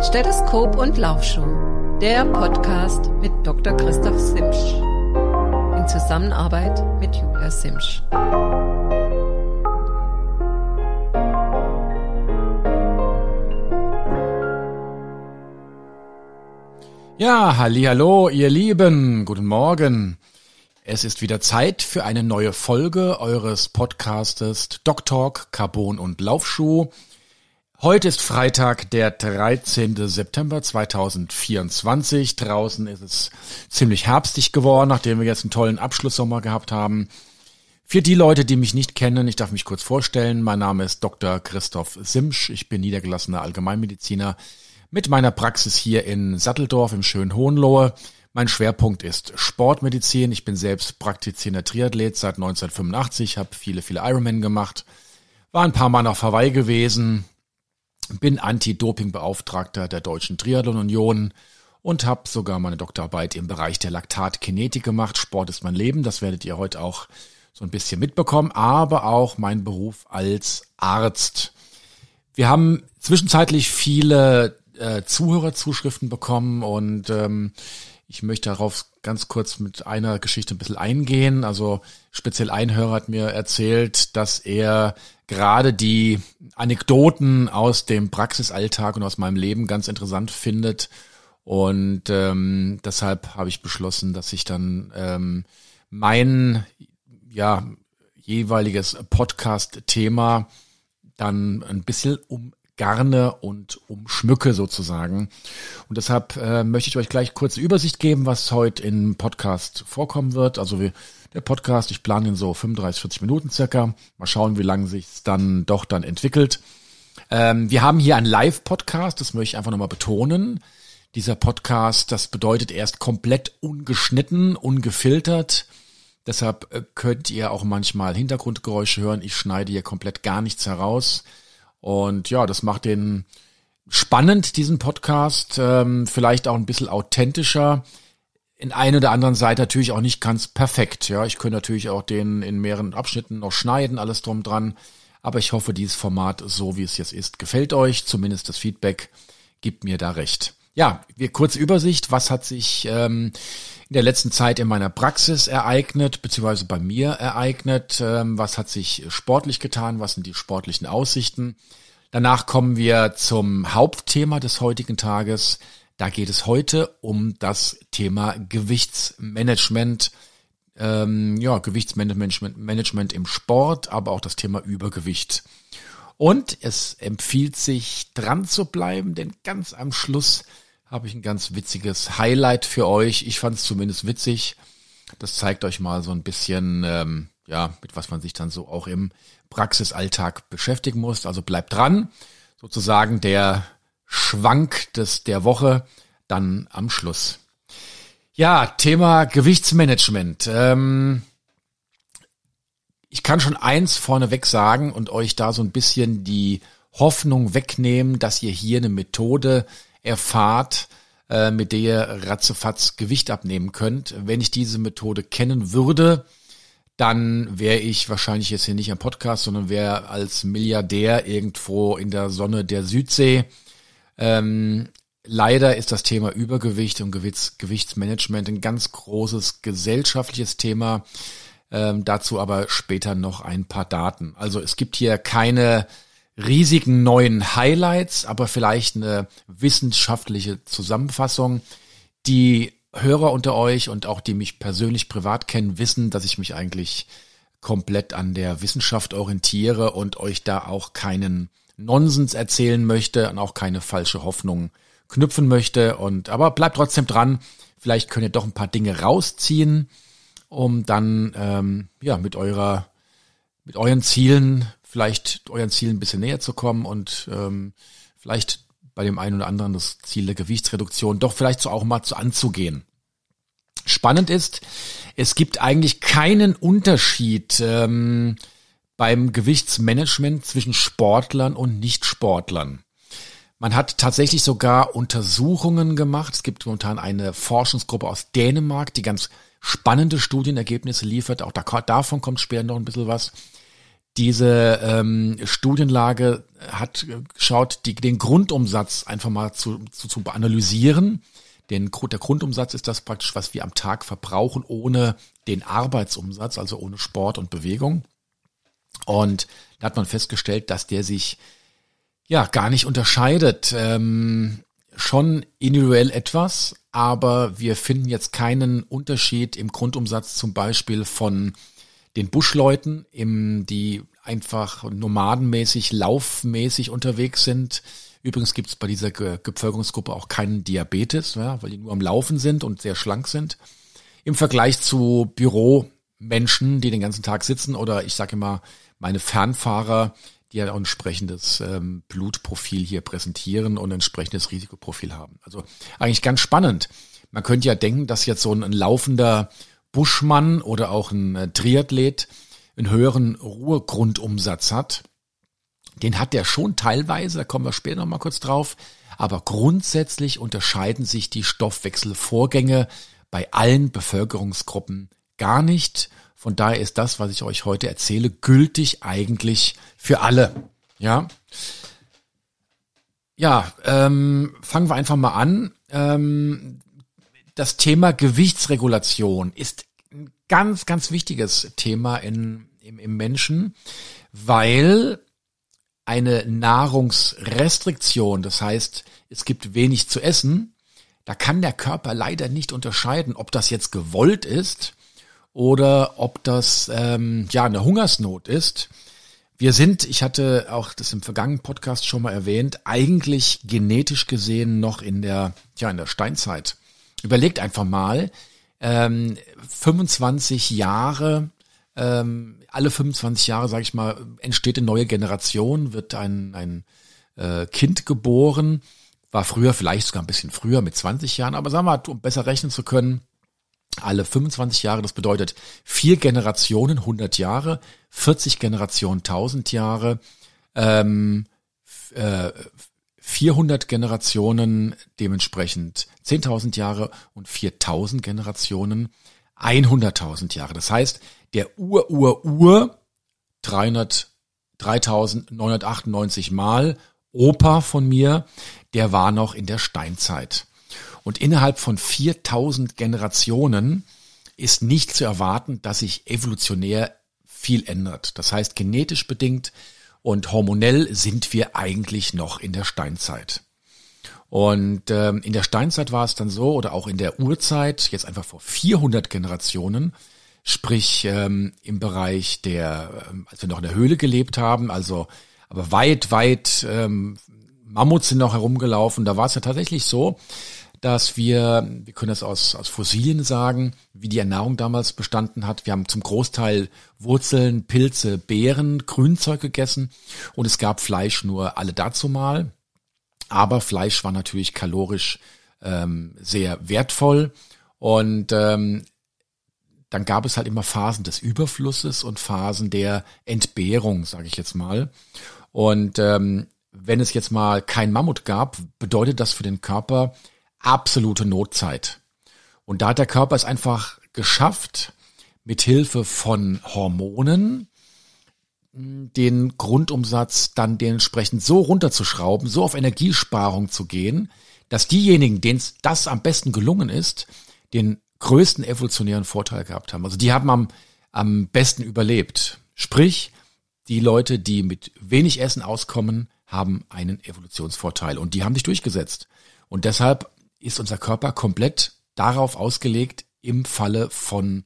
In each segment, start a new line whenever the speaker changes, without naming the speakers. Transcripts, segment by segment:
Stethoskop und Laufschuh, der Podcast mit Dr. Christoph Simsch in Zusammenarbeit mit Julia Simsch.
Ja, hallihallo, ihr Lieben, guten Morgen. Es ist wieder Zeit für eine neue Folge eures Podcastes Doc Talk, Carbon und Laufschuh. Heute ist Freitag, der 13. September 2024. Draußen ist es ziemlich herbstig geworden, nachdem wir jetzt einen tollen Abschlusssommer gehabt haben. Für die Leute, die mich nicht kennen, ich darf mich kurz vorstellen. Mein Name ist Dr. Christoph Simsch. Ich bin niedergelassener Allgemeinmediziner mit meiner Praxis hier in Satteldorf im schönen Hohenlohe. Mein Schwerpunkt ist Sportmedizin. Ich bin selbst praktizierender Triathlet seit 1985, habe viele Ironman gemacht, war ein paar Mal auf Hawaii gewesen, bin Anti-Doping-Beauftragter der Deutschen Triathlon-Union und habe sogar meine Doktorarbeit im Bereich der Laktatkinetik gemacht. Sport ist mein Leben, das werdet ihr heute auch so ein bisschen mitbekommen, aber auch mein Beruf als Arzt. Wir haben zwischenzeitlich viele Zuhörerzuschriften bekommen und ich möchte darauf ganz kurz mit einer Geschichte ein bisschen eingehen. Also speziell ein Hörer hat mir erzählt, dass er gerade die Anekdoten aus dem Praxisalltag und aus meinem Leben ganz interessant findet. Und deshalb habe ich beschlossen, dass ich dann mein jeweiliges Podcast-Thema dann ein bisschen umgarne und umschmücke sozusagen. Und deshalb möchte ich euch gleich kurz Übersicht geben, was heute im Podcast vorkommen wird. Also der Podcast, ich plane ihn so 35, 40 Minuten circa. Mal schauen, wie lange sich es dann entwickelt. Wir haben hier einen Live-Podcast, das möchte ich einfach nochmal betonen. Dieser Podcast, das bedeutet erst komplett ungeschnitten, ungefiltert. Deshalb könnt ihr auch manchmal Hintergrundgeräusche hören. Ich schneide hier komplett gar nichts heraus. Und ja, das macht den spannend, diesen Podcast, vielleicht auch ein bisschen authentischer. In einer oder anderen Seite natürlich auch nicht ganz perfekt. Ja, ich könnte natürlich auch den in mehreren Abschnitten noch schneiden, alles drum dran. Aber ich hoffe, dieses Format, so wie es jetzt ist, gefällt euch. Zumindest das Feedback gibt mir da recht. Ja, kurze Übersicht. Was hat sich in der letzten Zeit in meiner Praxis ereignet, beziehungsweise bei mir ereignet? Was hat sich sportlich getan? Was sind die sportlichen Aussichten? Danach kommen wir zum Hauptthema des heutigen Tages. Da geht es heute um das Thema Gewichtsmanagement. Gewichtsmanagement im Sport, aber auch das Thema Übergewicht. Und es empfiehlt sich, dran zu bleiben, denn ganz am Schluss habe ich ein ganz witziges Highlight für euch. Ich fand es zumindest witzig. Das zeigt euch mal so ein bisschen, mit was man sich dann so auch im Praxisalltag beschäftigen muss. Also bleibt dran. Sozusagen der Schwank der Woche dann am Schluss. Ja, Thema Gewichtsmanagement. Ich kann schon eins vorneweg sagen und euch da so ein bisschen die Hoffnung wegnehmen, dass ihr hier eine Methode erfahrt, mit der ihr ratzefatz Gewicht abnehmen könnt. Wenn ich diese Methode kennen würde, dann wäre ich wahrscheinlich jetzt hier nicht am Podcast, sondern wäre als Milliardär irgendwo in der Sonne der Südsee. Leider ist das Thema Übergewicht und Gewichtsmanagement ein ganz großes gesellschaftliches Thema. Dazu aber später noch ein paar Daten. Also es gibt hier keine riesigen neuen Highlights, aber vielleicht eine wissenschaftliche Zusammenfassung. Die Hörer unter euch und auch die mich persönlich privat kennen, wissen, dass ich mich eigentlich komplett an der Wissenschaft orientiere und euch da auch keinen Nonsens erzählen möchte und auch keine falsche Hoffnung knüpfen möchte. Aber bleibt trotzdem dran. Vielleicht könnt ihr doch ein paar Dinge rausziehen, um dann mit euren Zielen ein bisschen näher zu kommen und vielleicht bei dem einen oder anderen das Ziel der Gewichtsreduktion doch vielleicht so auch mal anzugehen. Spannend ist, es gibt eigentlich keinen Unterschied beim Gewichtsmanagement zwischen Sportlern und Nichtsportlern. Man hat tatsächlich sogar Untersuchungen gemacht. Es gibt momentan eine Forschungsgruppe aus Dänemark, die ganz spannende Studienergebnisse liefert. Auch davon kommt später noch ein bisschen was.
Diese Studienlage hat geschaut, den Grundumsatz einfach mal zu analysieren. Der Grundumsatz ist das praktisch, was wir am Tag verbrauchen, ohne den Arbeitsumsatz, also ohne Sport und Bewegung. Und da hat man festgestellt, dass der sich ja gar nicht unterscheidet. Schon individuell etwas, aber wir finden jetzt keinen Unterschied im Grundumsatz zum Beispiel von den Buschleuten, die einfach nomadenmäßig, laufmäßig unterwegs sind. Übrigens gibt es bei dieser Bevölkerungsgruppe auch keinen Diabetes, ja, weil die nur am Laufen sind und sehr schlank sind. Im Vergleich zu Büromenschen, die den ganzen Tag sitzen, oder ich sage immer meine Fernfahrer, die ja auch ein entsprechendes Blutprofil hier präsentieren und ein entsprechendes Risikoprofil haben. Also eigentlich ganz spannend. Man könnte ja denken, dass jetzt so ein laufender Buschmann oder auch ein Triathlet einen höheren Ruhegrundumsatz hat. Den hat der schon teilweise, da kommen wir später noch mal kurz drauf. Aber grundsätzlich unterscheiden sich die Stoffwechselvorgänge bei allen Bevölkerungsgruppen gar nicht. Von daher ist das, was ich euch heute erzähle, gültig eigentlich für alle. Ja, fangen wir einfach mal an. Das Thema Gewichtsregulation ist ein ganz, ganz wichtiges Thema im Menschen, weil eine Nahrungsrestriktion, das heißt, es gibt wenig zu essen, da kann der Körper leider nicht unterscheiden, ob das jetzt gewollt ist oder ob das eine Hungersnot ist. Wir sind, ich hatte auch das im vergangenen Podcast schon mal erwähnt, eigentlich genetisch gesehen noch in der Steinzeit. Überlegt einfach mal, 25 Jahre, alle 25 Jahre, sage ich mal, entsteht eine neue Generation, wird ein Kind geboren, war früher vielleicht sogar ein bisschen früher mit 20 Jahren, aber sagen wir mal, um besser rechnen zu können, alle 25 Jahre, das bedeutet 4 Generationen, 100 Jahre, 40 Generationen, 1000 Jahre, 400 Generationen, dementsprechend 10.000 Jahre und 4.000 Generationen, 100.000 Jahre. Das heißt, der 3.998 Mal Opa von mir, der war noch in der Steinzeit. Und innerhalb von 4.000 Generationen ist nicht zu erwarten, dass sich evolutionär viel ändert. Das heißt, genetisch bedingt und hormonell sind wir eigentlich noch in der Steinzeit. Und in der Steinzeit war es dann so, oder auch in der Urzeit, jetzt einfach vor 400 Generationen, sprich im Bereich als wir noch in der Höhle gelebt haben, also aber weit, Mammuts sind noch herumgelaufen, da war es ja tatsächlich so, dass wir können das aus Fossilien sagen, wie die Ernährung damals bestanden hat. Wir haben zum Großteil Wurzeln, Pilze, Beeren, Grünzeug gegessen und es gab Fleisch nur alle dazumal. Aber Fleisch war natürlich kalorisch sehr wertvoll und dann gab es halt immer Phasen des Überflusses und Phasen der Entbehrung, sage ich jetzt mal. Und wenn es jetzt mal kein Mammut gab, bedeutet das für den Körper absolute Notzeit. Und da hat der Körper es einfach geschafft, mit Hilfe von Hormonen den Grundumsatz dann dementsprechend so runterzuschrauben, so auf Energiesparung zu gehen, dass diejenigen, denen das am besten gelungen ist, den größten evolutionären Vorteil gehabt haben. Also die haben am besten überlebt. Sprich, die Leute, die mit wenig Essen auskommen, haben einen Evolutionsvorteil und die haben sich durchgesetzt. Und deshalb ist unser Körper komplett darauf ausgelegt, im Falle von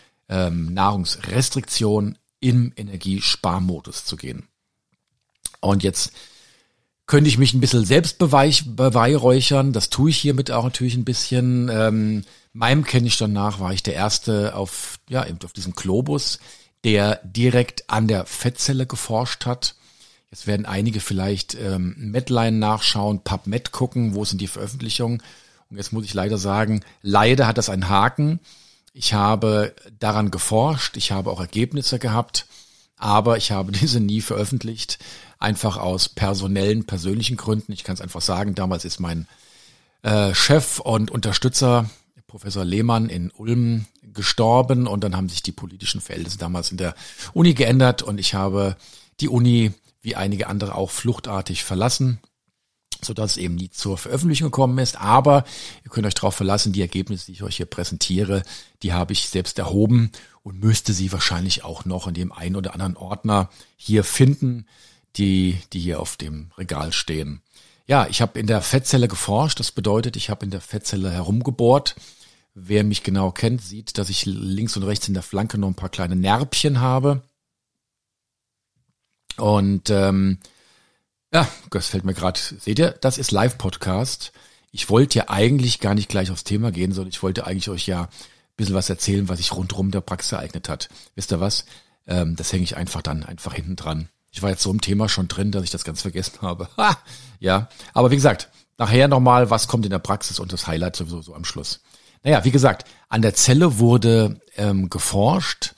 Nahrungsrestriktion im Energiesparmodus zu gehen. Und jetzt könnte ich mich ein bisschen selbst beweihräuchern, das tue ich hiermit auch natürlich ein bisschen. Meinem Kenntnisstand nach war ich der Erste auf diesem Globus, der direkt an der Fettzelle geforscht hat. Jetzt werden einige vielleicht Medline nachschauen, PubMed gucken, wo sind die Veröffentlichungen. Und jetzt muss ich leider sagen, leider hat das einen Haken. Ich habe daran geforscht, ich habe auch Ergebnisse gehabt, aber ich habe diese nie veröffentlicht, einfach aus persönlichen Gründen. Ich kann es einfach sagen, damals ist mein Chef und Unterstützer, Professor Lehmann in Ulm, gestorben und dann haben sich die politischen Verhältnisse damals in der Uni geändert und ich habe die Uni wie einige andere auch fluchtartig verlassen, sodass es eben nie zur Veröffentlichung gekommen ist. Aber ihr könnt euch darauf verlassen, die Ergebnisse, die ich euch hier präsentiere, die habe ich selbst erhoben und müsste sie wahrscheinlich auch noch in dem einen oder anderen Ordner hier finden, die hier auf dem Regal stehen. Ja, ich habe in der Fettzelle geforscht. Das bedeutet, ich habe in der Fettzelle herumgebohrt. Wer mich genau kennt, sieht, dass ich links und rechts in der Flanke noch ein paar kleine Närbchen habe. Und ja, das fällt mir gerade. Seht ihr, das ist Live-Podcast. Ich wollte ja eigentlich gar nicht gleich aufs Thema gehen, sondern ich wollte eigentlich euch ja ein bisschen was erzählen, was sich rundherum der Praxis ereignet hat. Wisst ihr was? Das hänge ich einfach hinten dran. Ich war jetzt so im Thema schon drin, dass ich das ganz vergessen habe. Ha! Ja, aber wie gesagt, nachher nochmal, was kommt in der Praxis und das Highlight sowieso so am Schluss. Naja, wie gesagt, an der Zelle wurde geforscht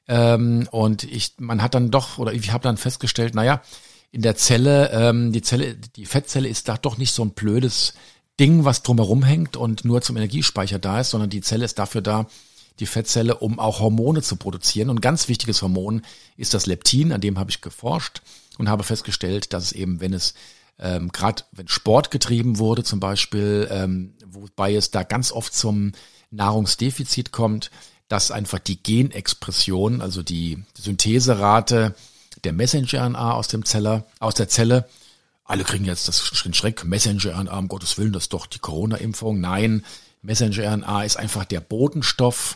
und man hat dann doch, oder ich habe dann festgestellt, naja, in der Zelle, die Fettzelle ist da doch nicht so ein blödes Ding, was drumherum hängt und nur zum Energiespeicher da ist, sondern die Zelle ist dafür da, die Fettzelle, um auch Hormone zu produzieren. Und ein ganz wichtiges Hormon ist das Leptin, an dem habe ich geforscht und habe festgestellt, dass es eben, wenn es gerade wenn Sport getrieben wurde zum Beispiel, wobei es da ganz oft zum Nahrungsdefizit kommt, dass einfach die Genexpression, also die Syntheserate der Messenger-RNA aus der Zelle, alle kriegen jetzt das Schreck, Messenger-RNA, um Gottes Willen, das ist doch die Corona-Impfung. Nein, Messenger-RNA ist einfach der Botenstoff.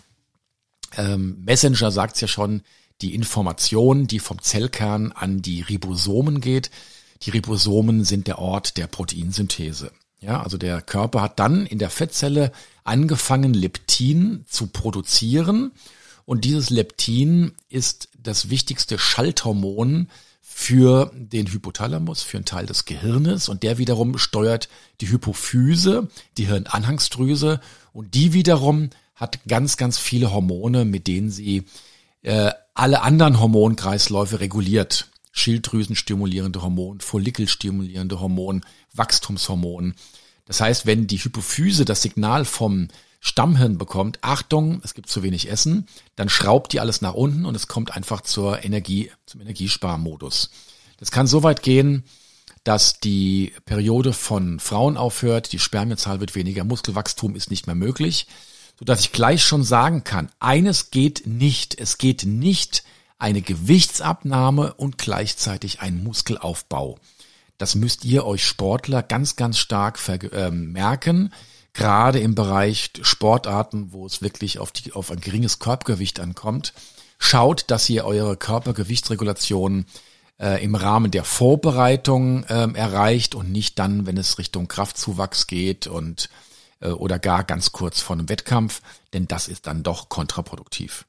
Messenger sagt's ja schon, die Information, die vom Zellkern an die Ribosomen geht. Die Ribosomen sind der Ort der Proteinsynthese. Ja, also der Körper hat dann in der Fettzelle angefangen, Leptin zu produzieren. Und dieses Leptin ist das wichtigste Schalthormon für den Hypothalamus, für einen Teil des Gehirnes. Und der wiederum steuert die Hypophyse, die Hirnanhangsdrüse. Und die wiederum hat ganz, ganz viele Hormone, mit denen sie alle anderen Hormonkreisläufe reguliert. Schilddrüsenstimulierende Hormon, Follikelstimulierende Hormon, Wachstumshormon. Das heißt, wenn die Hypophyse das Signal vom Stammhirn bekommt, Achtung, es gibt zu wenig Essen, dann schraubt die alles nach unten und es kommt einfach zum Energiesparmodus. Das kann so weit gehen, dass die Periode von Frauen aufhört, die Spermienzahl wird weniger, Muskelwachstum ist nicht mehr möglich, sodass ich gleich schon sagen kann, eines geht nicht, es geht nicht eine Gewichtsabnahme und gleichzeitig ein Muskelaufbau. Das müsst ihr euch Sportler ganz, ganz stark merken, gerade im Bereich Sportarten, wo es wirklich auf ein geringes Körpergewicht ankommt. Schaut, dass ihr eure Körpergewichtsregulation im Rahmen der Vorbereitung erreicht und nicht dann, wenn es Richtung Kraftzuwachs geht und oder gar ganz kurz vor einem Wettkampf, denn das ist dann doch kontraproduktiv.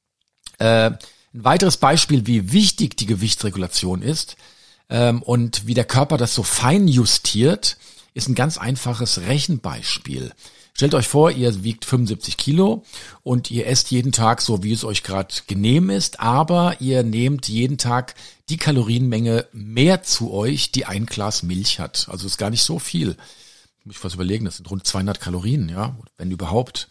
Ein weiteres Beispiel, wie wichtig die Gewichtsregulation ist und wie der Körper das so fein justiert, ist ein ganz einfaches Rechenbeispiel. Stellt euch vor, ihr wiegt 75 Kilo und ihr esst jeden Tag so, wie es euch gerade genehm ist, aber ihr nehmt jeden Tag die Kalorienmenge mehr zu euch, die ein Glas Milch hat. Also ist gar nicht so viel. Muss ich was überlegen, das sind rund 200 Kalorien, ja, wenn überhaupt.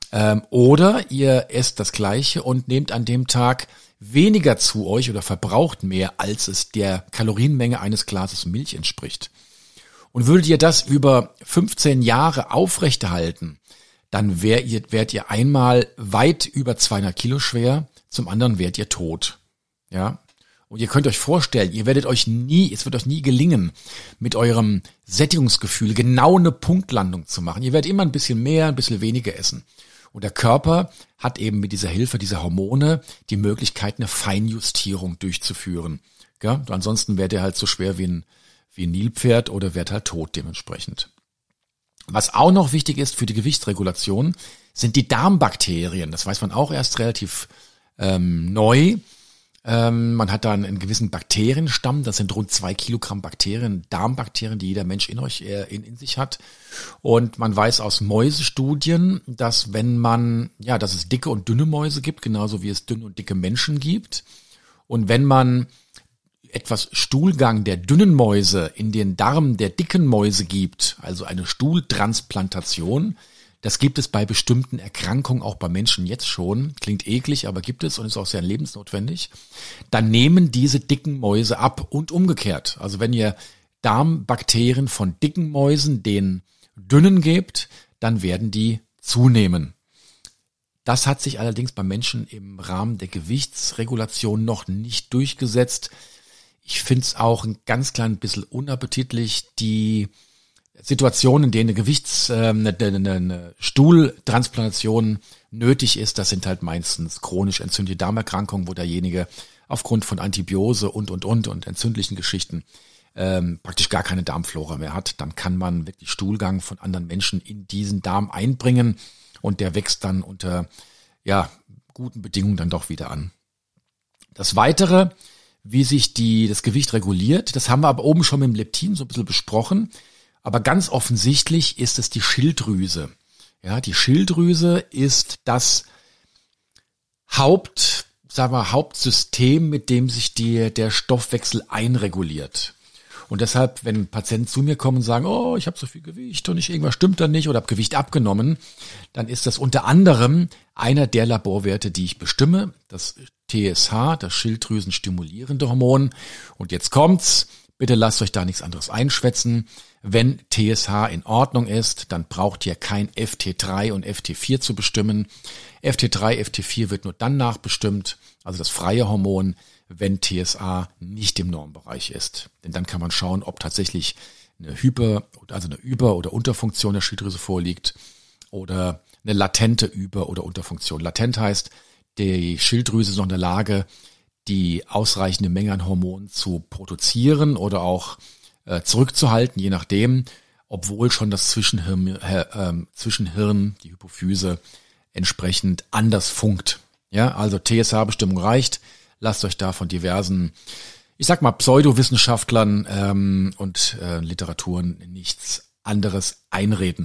Oder ihr esst das Gleiche und nehmt an dem Tag weniger zu euch oder verbraucht mehr, als es der Kalorienmenge eines Glases Milch entspricht. Und würdet ihr das über 15 Jahre aufrechterhalten, dann wärt ihr einmal weit über 200 Kilo schwer, zum anderen wärt ihr tot. Ja. Und ihr könnt euch vorstellen, es wird euch nie gelingen, mit eurem Sättigungsgefühl genau eine Punktlandung zu machen. Ihr werdet immer ein bisschen mehr, ein bisschen weniger essen. Und der Körper hat eben mit dieser Hilfe dieser Hormone die Möglichkeit, eine Feinjustierung durchzuführen. Ja, ansonsten wärt ihr halt so schwer wie ein Nilpferd oder wärt halt tot dementsprechend. Was auch noch wichtig ist für die Gewichtsregulation, sind die Darmbakterien. Das weiß man auch erst relativ neu. Man hat da einen gewissen Bakterienstamm, das sind rund 2 Kilogramm Bakterien, Darmbakterien, die jeder Mensch in sich hat. Und man weiß aus Mäusestudien, dass dass es dicke und dünne Mäuse gibt, genauso wie es dünne und dicke Menschen gibt. Und wenn man etwas Stuhlgang der dünnen Mäuse in den Darm der dicken Mäuse gibt, also eine Stuhltransplantation, Das gibt es bei bestimmten Erkrankungen auch bei Menschen jetzt schon. Klingt eklig, aber gibt es und ist auch sehr lebensnotwendig. Dann nehmen diese dicken Mäuse ab und umgekehrt. Also wenn ihr Darmbakterien von dicken Mäusen den dünnen gebt, dann werden die zunehmen. Das hat sich allerdings bei Menschen im Rahmen der Gewichtsregulation noch nicht durchgesetzt. Ich finde es auch ein ganz klein bisschen unappetitlich, die Situationen, in denen eine Stuhltransplantation nötig ist. Das sind halt meistens chronisch entzündliche Darmerkrankungen, wo derjenige aufgrund von Antibiose und entzündlichen Geschichten praktisch gar keine Darmflora mehr hat. Dann kann man wirklich Stuhlgang von anderen Menschen in diesen Darm einbringen und der wächst dann unter guten Bedingungen dann doch wieder an. Das Weitere, wie sich das Gewicht reguliert, das haben wir aber oben schon mit dem Leptin so ein bisschen besprochen. Aber ganz offensichtlich ist es die Schilddrüse. Ja, die Schilddrüse ist das Hauptsystem, mit dem sich der Stoffwechsel einreguliert. Und deshalb, wenn Patienten zu mir kommen und sagen, oh, ich habe so viel Gewicht und irgendwas stimmt da nicht oder habe Gewicht abgenommen, dann ist das unter anderem einer der Laborwerte, die ich bestimme, das TSH, das Schilddrüsenstimulierende Hormon. Und jetzt kommt's, bitte lasst euch da nichts anderes einschwätzen. Wenn TSH in Ordnung ist, dann braucht ihr kein FT3 und FT4 zu bestimmen. FT3, FT4 wird nur dann nachbestimmt, also das freie Hormon, wenn TSH nicht im Normbereich ist. Denn dann kann man schauen, ob tatsächlich eine Über- oder Unterfunktion der Schilddrüse vorliegt oder eine latente Über- oder Unterfunktion. Latent heißt, die Schilddrüse ist noch in der Lage, die ausreichende Menge an Hormonen zu produzieren oder auch zurückzuhalten, je nachdem, obwohl schon das Zwischenhirn, die Hypophyse, entsprechend anders funkt. Ja, also TSH-Bestimmung reicht. Lasst euch da von diversen, ich sag mal, Pseudowissenschaftlern und Literaturen nichts anderes einreden.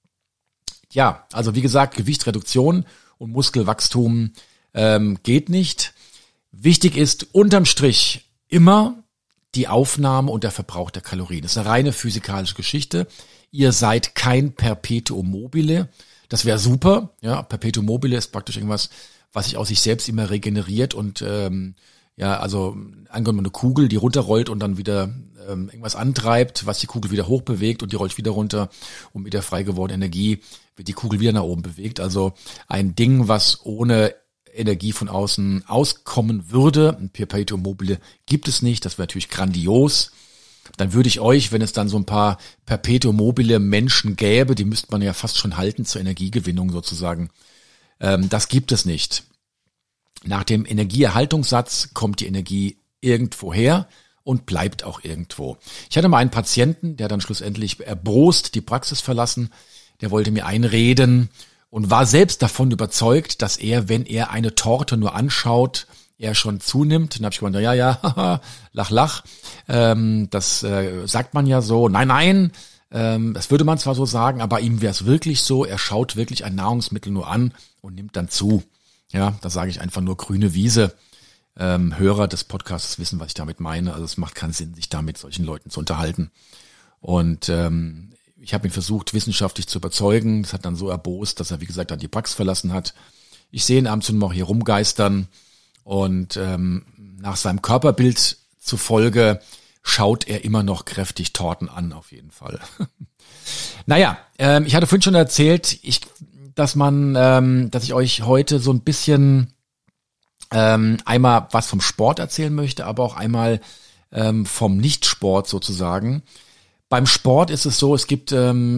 Ja, also wie gesagt, Gewichtsreduktion und Muskelwachstum geht nicht. Wichtig ist unterm Strich immer die Aufnahme und der Verbrauch der Kalorien. Das ist eine reine physikalische Geschichte. Ihr seid kein Perpetuum mobile. Das wäre super. Ja, Perpetuum mobile ist praktisch irgendwas, was sich aus sich selbst immer regeneriert und also angenommen eine Kugel, die runterrollt und dann wieder irgendwas antreibt, was die Kugel wieder hochbewegt und die rollt wieder runter und mit der frei gewordenen Energie wird die Kugel wieder nach oben bewegt. Also ein Ding, was ohne Energie von außen auskommen würde. Ein Perpetuum mobile gibt es nicht. Das wäre natürlich grandios. Dann würde ich euch, wenn es dann so ein paar Perpetuum mobile Menschen gäbe, die müsste man ja fast schon halten zur Energiegewinnung sozusagen. Das gibt es nicht. Nach dem Energieerhaltungssatz kommt die Energie irgendwo her und bleibt auch irgendwo. Ich hatte mal einen Patienten, der dann schlussendlich erbost die Praxis verlassen. Der wollte mir einreden und war selbst davon überzeugt, dass er, wenn er eine Torte nur anschaut, er schon zunimmt. Dann habe ich gemeint, ja, lach. Das sagt man ja so. Nein, das würde man zwar so sagen, aber ihm wäre es wirklich so, er schaut wirklich ein Nahrungsmittel nur an und nimmt dann zu. Ja, da sage ich einfach nur grüne Wiese. Hörer des Podcasts wissen, was ich damit meine. Also es macht keinen Sinn, sich da mit solchen Leuten zu unterhalten. Und ich habe ihn versucht, wissenschaftlich zu überzeugen. Das hat dann so erbost, dass er, wie gesagt, dann die Praxis verlassen hat. Ich sehe ihn abends und noch hier rumgeistern. Und nach seinem Körperbild zufolge schaut er immer noch kräftig Torten an, auf jeden Fall. Naja, ich hatte vorhin schon erzählt, dass ich euch heute so ein bisschen einmal was vom Sport erzählen möchte, aber auch einmal vom Nichtsport sozusagen. Beim Sport ist es so, es gibt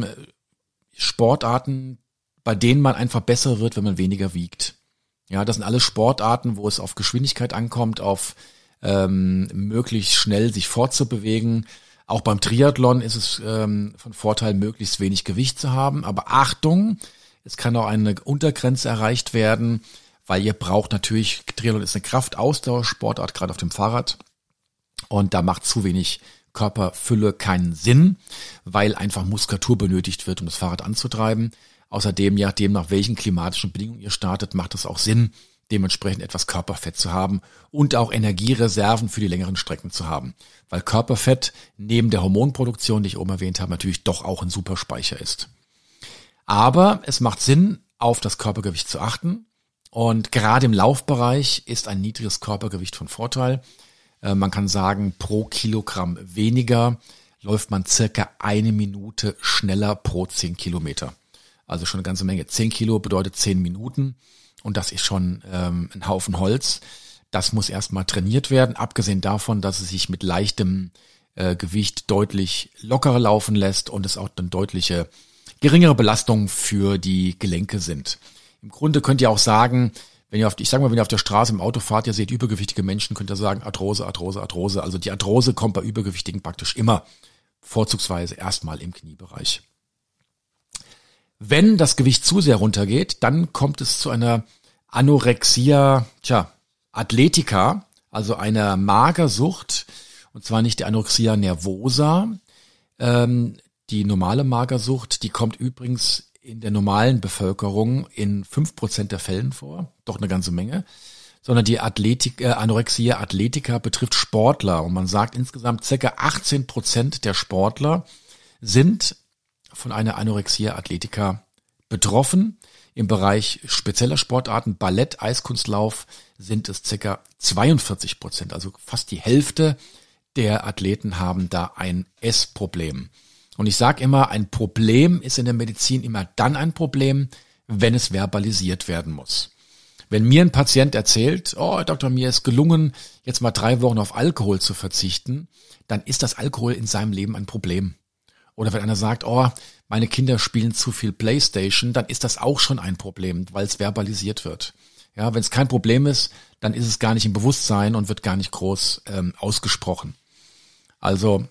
Sportarten, bei denen man einfach besser wird, wenn man weniger wiegt. Ja, das sind alles Sportarten, wo es auf Geschwindigkeit ankommt, auf möglichst schnell sich fortzubewegen. Auch beim Triathlon ist es von Vorteil, möglichst wenig Gewicht zu haben. Aber Achtung, es kann auch eine Untergrenze erreicht werden, weil ihr braucht natürlich, Triathlon ist eine Kraftausdauersportart, gerade auf dem Fahrrad. Und da macht zu wenig Körperfülle keinen Sinn, weil einfach Muskulatur benötigt wird, um das Fahrrad anzutreiben. Außerdem, je nachdem, nach welchen klimatischen Bedingungen ihr startet, macht es auch Sinn, dementsprechend etwas Körperfett zu haben und auch Energiereserven für die längeren Strecken zu haben. Weil Körperfett neben der Hormonproduktion, die ich oben erwähnt habe, natürlich doch auch ein Superspeicher ist. Aber es macht Sinn, auf das Körpergewicht zu achten. Und gerade im Laufbereich ist ein niedriges Körpergewicht von Vorteil. Man kann sagen, pro Kilogramm weniger läuft man circa 1 Minute schneller pro 10 Kilometer. Also schon eine ganze Menge. 10 Kilo bedeutet 10 Minuten und das ist schon ein Haufen Holz. Das muss erstmal trainiert werden, abgesehen davon, dass es sich mit leichtem Gewicht deutlich lockerer laufen lässt und es auch dann deutliche geringere Belastungen für die Gelenke sind. Im Grunde könnt ihr auch sagen, wenn ihr auf der Straße im Auto fahrt, ihr seht übergewichtige Menschen, könnt ihr sagen Arthrose, Arthrose, Arthrose. Also die Arthrose kommt bei Übergewichtigen praktisch immer vorzugsweise erstmal im Kniebereich. Wenn das Gewicht zu sehr runtergeht, dann kommt es zu einer Anorexia, athletica, also einer Magersucht, und zwar nicht die Anorexia nervosa. Die normale Magersucht, die kommt übrigens in der normalen Bevölkerung in 5% der Fällen vor, doch eine ganze Menge, sondern die Anorexia athletica betrifft Sportler und man sagt insgesamt ca. 18% der Sportler sind von einer Anorexia athletica betroffen. Im Bereich spezieller Sportarten, Ballett, Eiskunstlauf sind es ca. 42%, also fast die Hälfte der Athleten haben da ein Essproblem. Und ich sage immer, ein Problem ist in der Medizin immer dann ein Problem, wenn es verbalisiert werden muss. Wenn mir ein Patient erzählt, oh Herr Doktor, mir ist gelungen, jetzt mal 3 Wochen auf Alkohol zu verzichten, dann ist das Alkohol in seinem Leben ein Problem. Oder wenn einer sagt, oh, meine Kinder spielen zu viel Playstation, dann ist das auch schon ein Problem, weil es verbalisiert wird. Ja, wenn es kein Problem ist, dann ist es gar nicht im Bewusstsein und wird gar nicht groß ausgesprochen. Also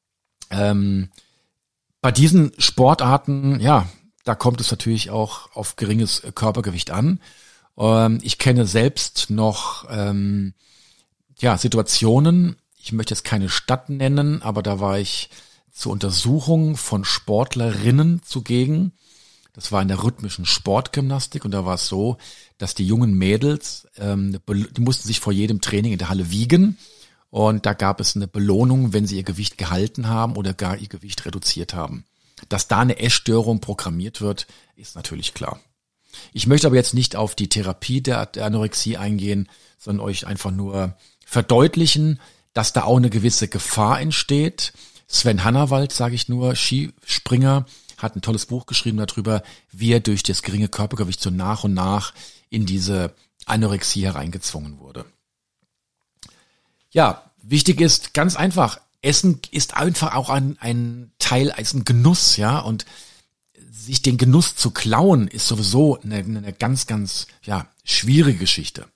bei diesen Sportarten, da kommt es natürlich auch auf geringes Körpergewicht an. Ich kenne selbst noch Situationen, ich möchte jetzt keine Stadt nennen, aber da war ich zur Untersuchung von Sportlerinnen zugegen. Das war in der rhythmischen Sportgymnastik und da war es so, dass die jungen Mädels, die mussten sich vor jedem Training in der Halle wiegen und da gab es eine Belohnung, wenn sie ihr Gewicht gehalten haben oder gar ihr Gewicht reduziert haben. Dass da eine Essstörung programmiert wird, ist natürlich klar. Ich möchte aber jetzt nicht auf die Therapie der Anorexie eingehen, sondern euch einfach nur verdeutlichen, dass da auch eine gewisse Gefahr entsteht. Sven Hannawald, sage ich nur, Skispringer, hat ein tolles Buch geschrieben darüber, wie er durch das geringe Körpergewicht so nach und nach in diese Anorexie hereingezwungen wurde. Ja, wichtig ist ganz einfach, Essen ist einfach auch ein Teil, als ein Genuss, ja, und sich den Genuss zu klauen ist sowieso eine ganz, ganz, schwierige Geschichte.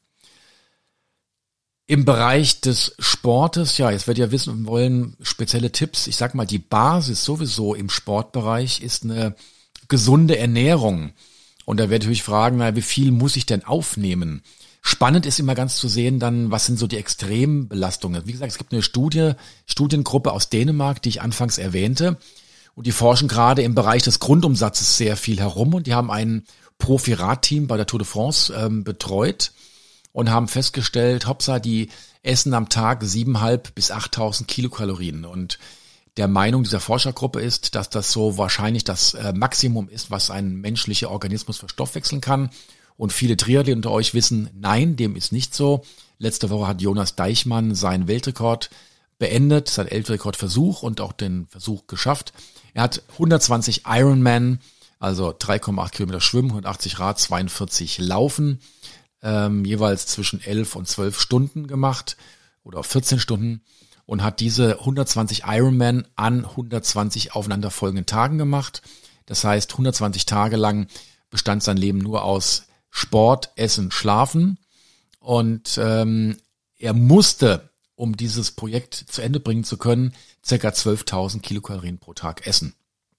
Im Bereich des Sportes, jetzt werdet ihr wissen wollen, spezielle Tipps. Ich sag mal, die Basis sowieso im Sportbereich ist eine gesunde Ernährung. Und da werde ich euch fragen, wie viel muss ich denn aufnehmen? Spannend ist immer ganz zu sehen dann, was sind so die Extrembelastungen. Wie gesagt, es gibt eine Studiengruppe aus Dänemark, die ich anfangs erwähnte. Und die forschen gerade im Bereich des Grundumsatzes sehr viel herum. Und die haben ein Profi-Radteam bei der Tour de France betreut und haben festgestellt, die essen am Tag 7.500 bis 8.000 Kilokalorien. Und der Meinung dieser Forschergruppe ist, dass das so wahrscheinlich das Maximum ist, was ein menschlicher Organismus verstoffwechseln kann. Und viele Triathleten unter euch wissen, nein, dem ist nicht so. Letzte Woche hat Jonas Deichmann seinen Weltrekord beendet, seinen Weltrekordversuch und auch den Versuch geschafft. Er hat 120 Ironman, also 3,8 Kilometer Schwimmen, 180 Rad, 42 Laufen, jeweils zwischen 11 und 12 Stunden gemacht oder 14 Stunden und hat diese 120 Ironman an 120 aufeinanderfolgenden Tagen gemacht. Das heißt, 120 Tage lang bestand sein Leben nur aus Sport, Essen, Schlafen und er musste, um dieses Projekt zu Ende bringen zu können, ca. 12.000 Kilokalorien pro Tag essen.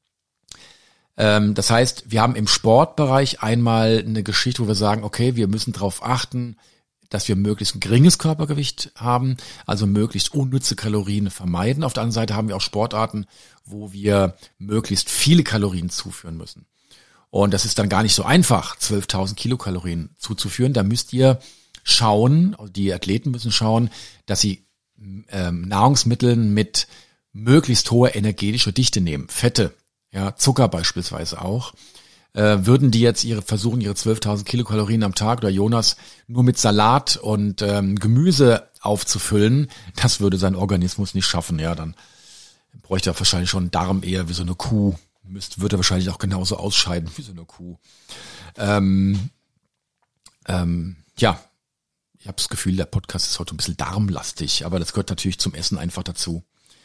Das heißt, wir haben im Sportbereich einmal eine Geschichte, wo wir sagen, okay, wir müssen darauf achten, dass wir möglichst ein geringes Körpergewicht haben, also möglichst unnütze Kalorien vermeiden. Auf der anderen Seite haben wir auch Sportarten, wo wir möglichst viele Kalorien zuführen müssen. Und das ist dann gar nicht so einfach, 12.000 Kilokalorien zuzuführen. Da müsst ihr schauen, also die Athleten müssen schauen, dass sie Nahrungsmittel mit möglichst hoher energetischer Dichte nehmen. Fette, Zucker beispielsweise auch. würden die jetzt versuchen, ihre 12.000 Kilokalorien am Tag oder Jonas nur mit Salat und Gemüse aufzufüllen, das würde sein Organismus nicht schaffen. Ja, dann bräuchte er wahrscheinlich schon einen Darm eher wie so eine Kuh. Würde er wahrscheinlich auch genauso ausscheiden wie so eine Kuh. Ja, ich habe das Gefühl, der Podcast ist heute ein bisschen darmlastig, aber das gehört natürlich zum Essen einfach dazu.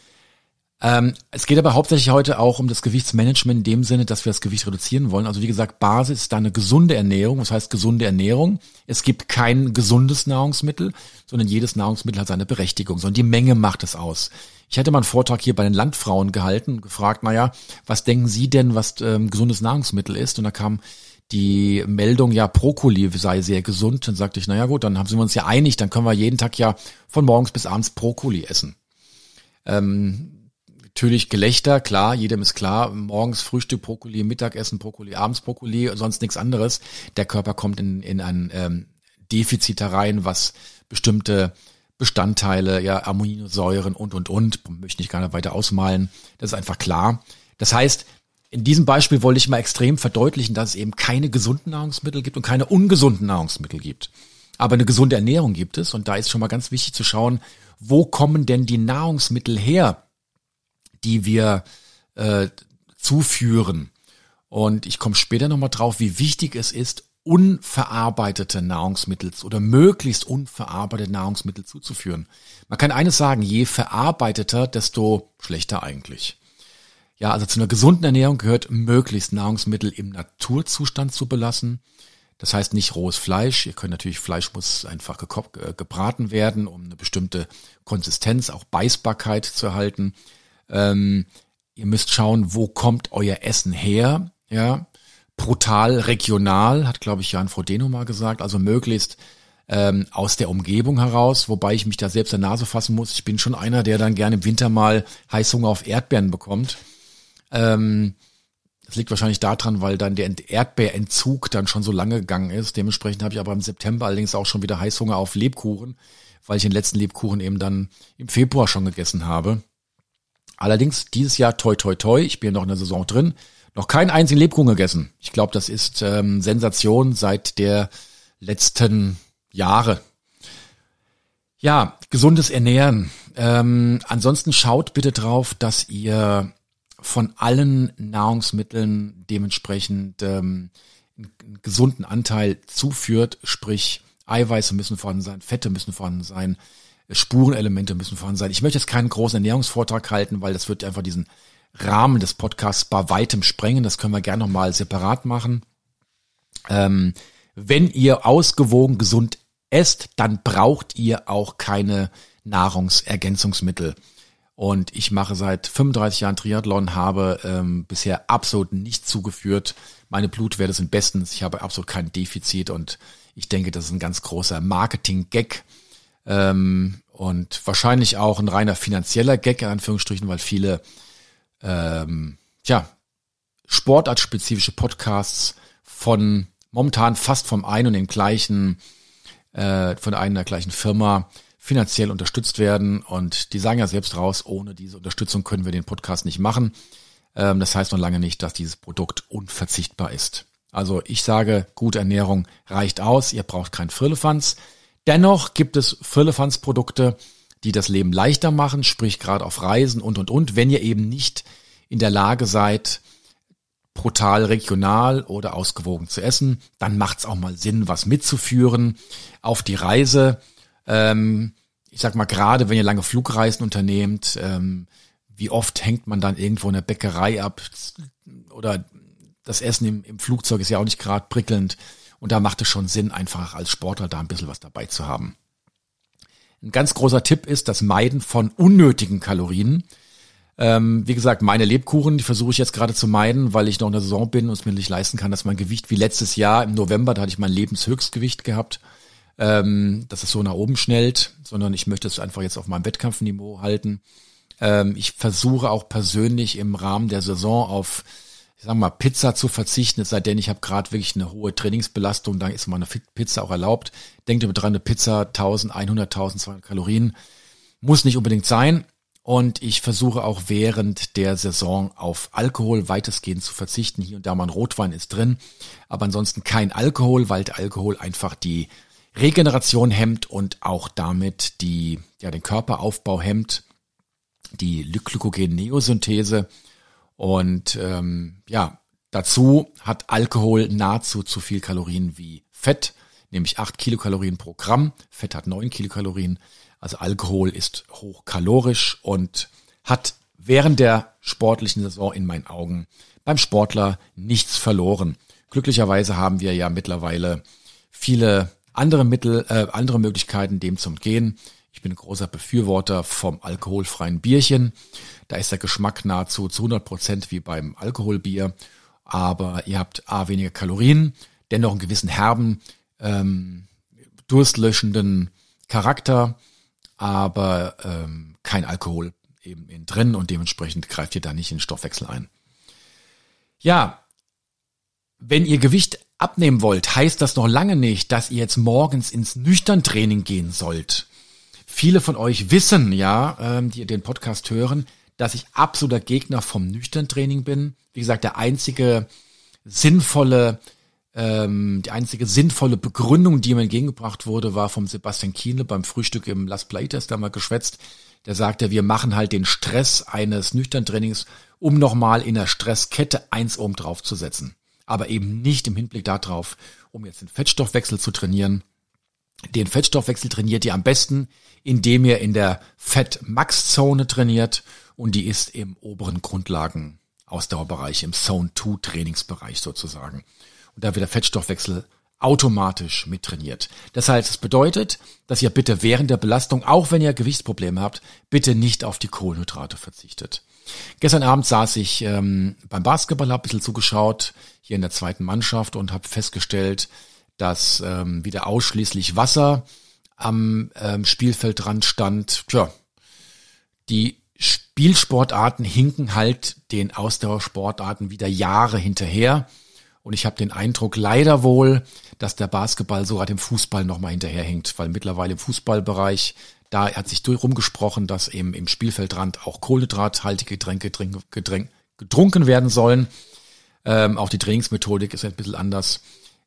Es geht aber hauptsächlich heute auch um das Gewichtsmanagement in dem Sinne, dass wir das Gewicht reduzieren wollen. Also wie gesagt, Basis ist da eine gesunde Ernährung. Was heißt gesunde Ernährung? Es gibt kein gesundes Nahrungsmittel, sondern jedes Nahrungsmittel hat seine Berechtigung, sondern die Menge macht es aus. Ich hatte mal einen Vortrag hier bei den Landfrauen gehalten und gefragt, was denken Sie denn, was gesundes Nahrungsmittel ist? Und da kam die Meldung, ja, Brokkoli sei sehr gesund. Dann sagte ich, gut, dann sind wir uns ja einig, dann können wir jeden Tag ja von morgens bis abends Brokkoli essen. Natürlich Gelächter, klar, jedem ist klar, morgens Frühstück Brokkoli, Mittagessen Brokkoli, abends Brokkoli, sonst nichts anderes. Der Körper kommt in ein Defizit herein, was bestimmte Bestandteile, ja, Aminosäuren und, möchte ich gar nicht weiter ausmalen, das ist einfach klar. Das heißt, in diesem Beispiel wollte ich mal extrem verdeutlichen, dass es eben keine gesunden Nahrungsmittel gibt und keine ungesunden Nahrungsmittel gibt. Aber eine gesunde Ernährung gibt es und da ist schon mal ganz wichtig zu schauen, wo kommen denn die Nahrungsmittel her, die wir zuführen. Und ich komme später nochmal drauf, wie wichtig es ist, unverarbeitete Nahrungsmittel oder möglichst unverarbeitete Nahrungsmittel zuzuführen. Man kann eines sagen, je verarbeiteter, desto schlechter eigentlich. Ja, also zu einer gesunden Ernährung gehört möglichst Nahrungsmittel im Naturzustand zu belassen. Das heißt nicht rohes Fleisch. Ihr könnt natürlich, Fleisch muss einfach gebraten werden, um eine bestimmte Konsistenz, auch Beißbarkeit zu erhalten. Ihr müsst schauen, wo kommt euer Essen her, ja, brutal regional, hat glaube ich Jan Frodeno mal gesagt, also möglichst aus der Umgebung heraus, wobei ich mich da selbst an der Nase fassen muss. Ich bin schon einer, der dann gerne im Winter mal Heißhunger auf Erdbeeren bekommt. Das liegt wahrscheinlich daran, weil dann der Erdbeerentzug dann schon so lange gegangen ist. Dementsprechend habe ich aber im September allerdings auch schon wieder Heißhunger auf Lebkuchen, weil ich den letzten Lebkuchen eben dann im Februar schon gegessen habe. Allerdings dieses Jahr toi toi toi, ich bin ja noch in der Saison drin, noch keinen einzigen Lebkuchen gegessen. Ich glaube, das ist Sensation seit der letzten Jahre. Ja, gesundes Ernähren. Ansonsten schaut bitte drauf, dass ihr von allen Nahrungsmitteln dementsprechend einen gesunden Anteil zuführt, sprich Eiweiße müssen vorhanden sein, Fette müssen vorhanden sein, Spurenelemente müssen vorhanden sein. Ich möchte jetzt keinen großen Ernährungsvortrag halten, weil das wird einfach diesen Rahmen des Podcasts bei weitem sprengen. Das können wir gerne nochmal separat machen. Wenn ihr ausgewogen gesund esst, dann braucht ihr auch keine Nahrungsergänzungsmittel. Und ich mache seit 35 Jahren Triathlon, habe bisher absolut nichts zugeführt. Meine Blutwerte sind bestens, ich habe absolut kein Defizit und ich denke, das ist ein ganz großer Marketing-Gag. Und wahrscheinlich auch ein reiner finanzieller Gag, in Anführungsstrichen, weil viele sportartspezifische Podcasts von momentan fast vom einen und dem gleichen, von einer gleichen Firma finanziell unterstützt werden. Und die sagen ja selbst raus, ohne diese Unterstützung können wir den Podcast nicht machen. Das heißt noch lange nicht, dass dieses Produkt unverzichtbar ist. Also ich sage, gute Ernährung reicht aus, ihr braucht kein Firlefanz. Dennoch gibt es Firlefanz-Produkte, die das Leben leichter machen, sprich gerade auf Reisen und. Wenn ihr eben nicht in der Lage seid, brutal regional oder ausgewogen zu essen, dann macht es auch mal Sinn, was mitzuführen auf die Reise. Ich sag mal, gerade wenn ihr lange Flugreisen unternehmt, wie oft hängt man dann irgendwo in der Bäckerei ab oder das Essen im Flugzeug ist ja auch nicht gerade prickelnd. Und da macht es schon Sinn, einfach als Sportler da ein bisschen was dabei zu haben. Ein ganz großer Tipp ist das Meiden von unnötigen Kalorien. Wie gesagt, meine Lebkuchen, die versuche ich jetzt gerade zu meiden, weil ich noch in der Saison bin und es mir nicht leisten kann, dass mein Gewicht wie letztes Jahr im November, da hatte ich mein Lebenshöchstgewicht gehabt, dass es so nach oben schnellt, sondern ich möchte es einfach jetzt auf meinem Wettkampfniveau halten. Ich versuche auch persönlich im Rahmen der Saison auf Pizza zu verzichten, es sei denn, ich habe gerade wirklich eine hohe Trainingsbelastung, dann ist mal eine Pizza auch erlaubt. Denkt immer dran, eine Pizza 1100, 1200 Kalorien muss nicht unbedingt sein. und ich versuche auch während der Saison auf Alkohol weitestgehend zu verzichten. Hier und da mal ein Rotwein ist drin, aber ansonsten kein Alkohol, weil der Alkohol einfach die Regeneration hemmt und auch damit den Körperaufbau hemmt, die Glykogen-Neosynthese. Und dazu hat Alkohol nahezu zu viel Kalorien wie Fett, nämlich 8 Kilokalorien pro Gramm. Fett hat 9 Kilokalorien. Also Alkohol ist hochkalorisch und hat während der sportlichen Saison in meinen Augen beim Sportler nichts verloren. Glücklicherweise haben wir ja mittlerweile viele andere Möglichkeiten, dem zu entgehen. Ich bin ein großer Befürworter vom alkoholfreien Bierchen. Da ist der Geschmack nahezu zu 100% wie beim Alkoholbier. Aber ihr habt weniger Kalorien, dennoch einen gewissen herben, durstlöschenden Charakter, aber kein Alkohol eben innen drin und dementsprechend greift ihr da nicht in den Stoffwechsel ein. Ja, wenn ihr Gewicht abnehmen wollt, heißt das noch lange nicht, dass ihr jetzt morgens ins Nüchtern-Training gehen sollt. Viele von euch wissen die den Podcast hören, dass ich absoluter Gegner vom Nüchtern-Training bin. Wie gesagt, die einzige sinnvolle Begründung, die mir entgegengebracht wurde, war vom Sebastian Kienle beim Frühstück im Las Plaitas, da mal geschwätzt. Der sagte, wir machen halt den Stress eines Nüchtern-Trainings, um nochmal in der Stresskette eins oben drauf zu setzen. Aber eben nicht im Hinblick darauf, um jetzt den Fettstoffwechsel zu trainieren. Den Fettstoffwechsel trainiert ihr am besten, indem ihr in der Fett-Max-Zone trainiert und die ist im oberen Grundlagen-Ausdauerbereich, im Zone-2-Trainingsbereich sozusagen. Und da wird der Fettstoffwechsel automatisch mittrainiert. Das heißt, es bedeutet, dass ihr bitte während der Belastung, auch wenn ihr Gewichtsprobleme habt, bitte nicht auf die Kohlenhydrate verzichtet. Gestern Abend saß ich beim Basketball, habe ein bisschen zugeschaut, hier in der zweiten Mannschaft und habe festgestellt, dass wieder ausschließlich Wasser am Spielfeldrand stand. Tja, die Spielsportarten hinken halt den Ausdauersportarten wieder Jahre hinterher. Und ich habe den Eindruck leider wohl, dass der Basketball sogar dem Fußball nochmal hinterherhinkt, weil mittlerweile im Fußballbereich, da hat sich rumgesprochen, dass eben im Spielfeldrand auch kohlenhydrathaltige Getränke getrunken werden sollen. Auch die Trainingsmethodik ist ein bisschen anders.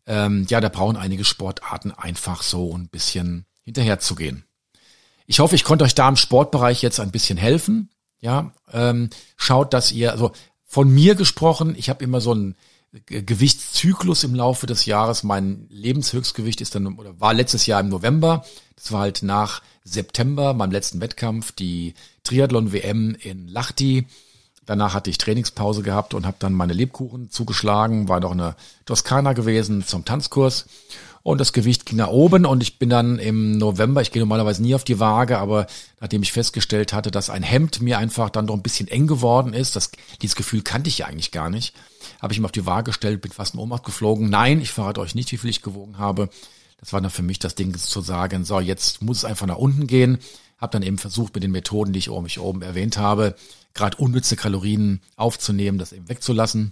Da brauchen einige Sportarten einfach so ein bisschen hinterherzugehen. Ich hoffe, ich konnte euch da im Sportbereich jetzt ein bisschen helfen. Ja, schaut, dass ihr, also von mir gesprochen, ich habe immer so einen Gewichtszyklus im Laufe des Jahres. Mein Lebenshöchstgewicht war letztes Jahr im November. Das war halt nach September, meinem letzten Wettkampf, die Triathlon-WM in Lahti. Danach hatte ich Trainingspause gehabt und habe dann meine Lebkuchen zugeschlagen, war noch in der Toskana gewesen zum Tanzkurs und das Gewicht ging nach oben und ich bin dann im November, ich gehe normalerweise nie auf die Waage, aber nachdem ich festgestellt hatte, dass ein Hemd mir einfach dann doch ein bisschen eng geworden ist, dieses Gefühl kannte ich ja eigentlich gar nicht, habe ich mich auf die Waage gestellt, bin fast in Ohnmacht geflogen. Nein, ich verrate euch nicht, wie viel ich gewogen habe. Das war dann für mich das Ding zu sagen, so jetzt muss es einfach nach unten gehen. Habe dann eben versucht mit den Methoden, die ich oben erwähnt habe, gerade unnütze Kalorien aufzunehmen, das eben wegzulassen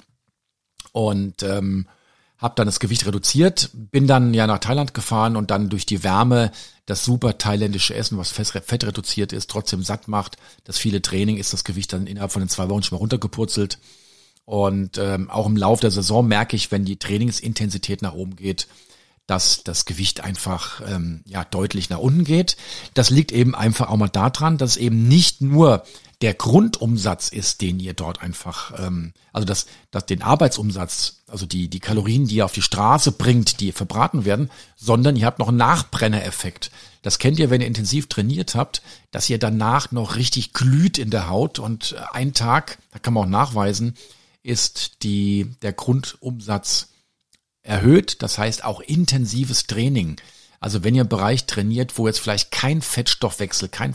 und habe dann das Gewicht reduziert, bin dann ja nach Thailand gefahren und dann durch die Wärme das super thailändische Essen, was Fett reduziert ist, trotzdem satt macht, das viele Training ist das Gewicht dann innerhalb von den 2 Wochen schon mal runtergepurzelt und auch im Laufe der Saison merke ich, wenn die Trainingsintensität nach oben geht, dass das Gewicht einfach deutlich nach unten geht. Das liegt eben einfach auch mal daran, dass es eben nicht nur der Grundumsatz ist, den ihr dort einfach, dass den Arbeitsumsatz, also die Kalorien, die ihr auf die Straße bringt, die verbraten werden, sondern ihr habt noch einen Nachbrennereffekt. Das kennt ihr, wenn ihr intensiv trainiert habt, dass ihr danach noch richtig glüht in der Haut und ein Tag, da kann man auch nachweisen, ist der Grundumsatz erhöht, das heißt auch intensives Training. Also wenn ihr einen Bereich trainiert, wo jetzt vielleicht kein Fettstoffwechsel, kein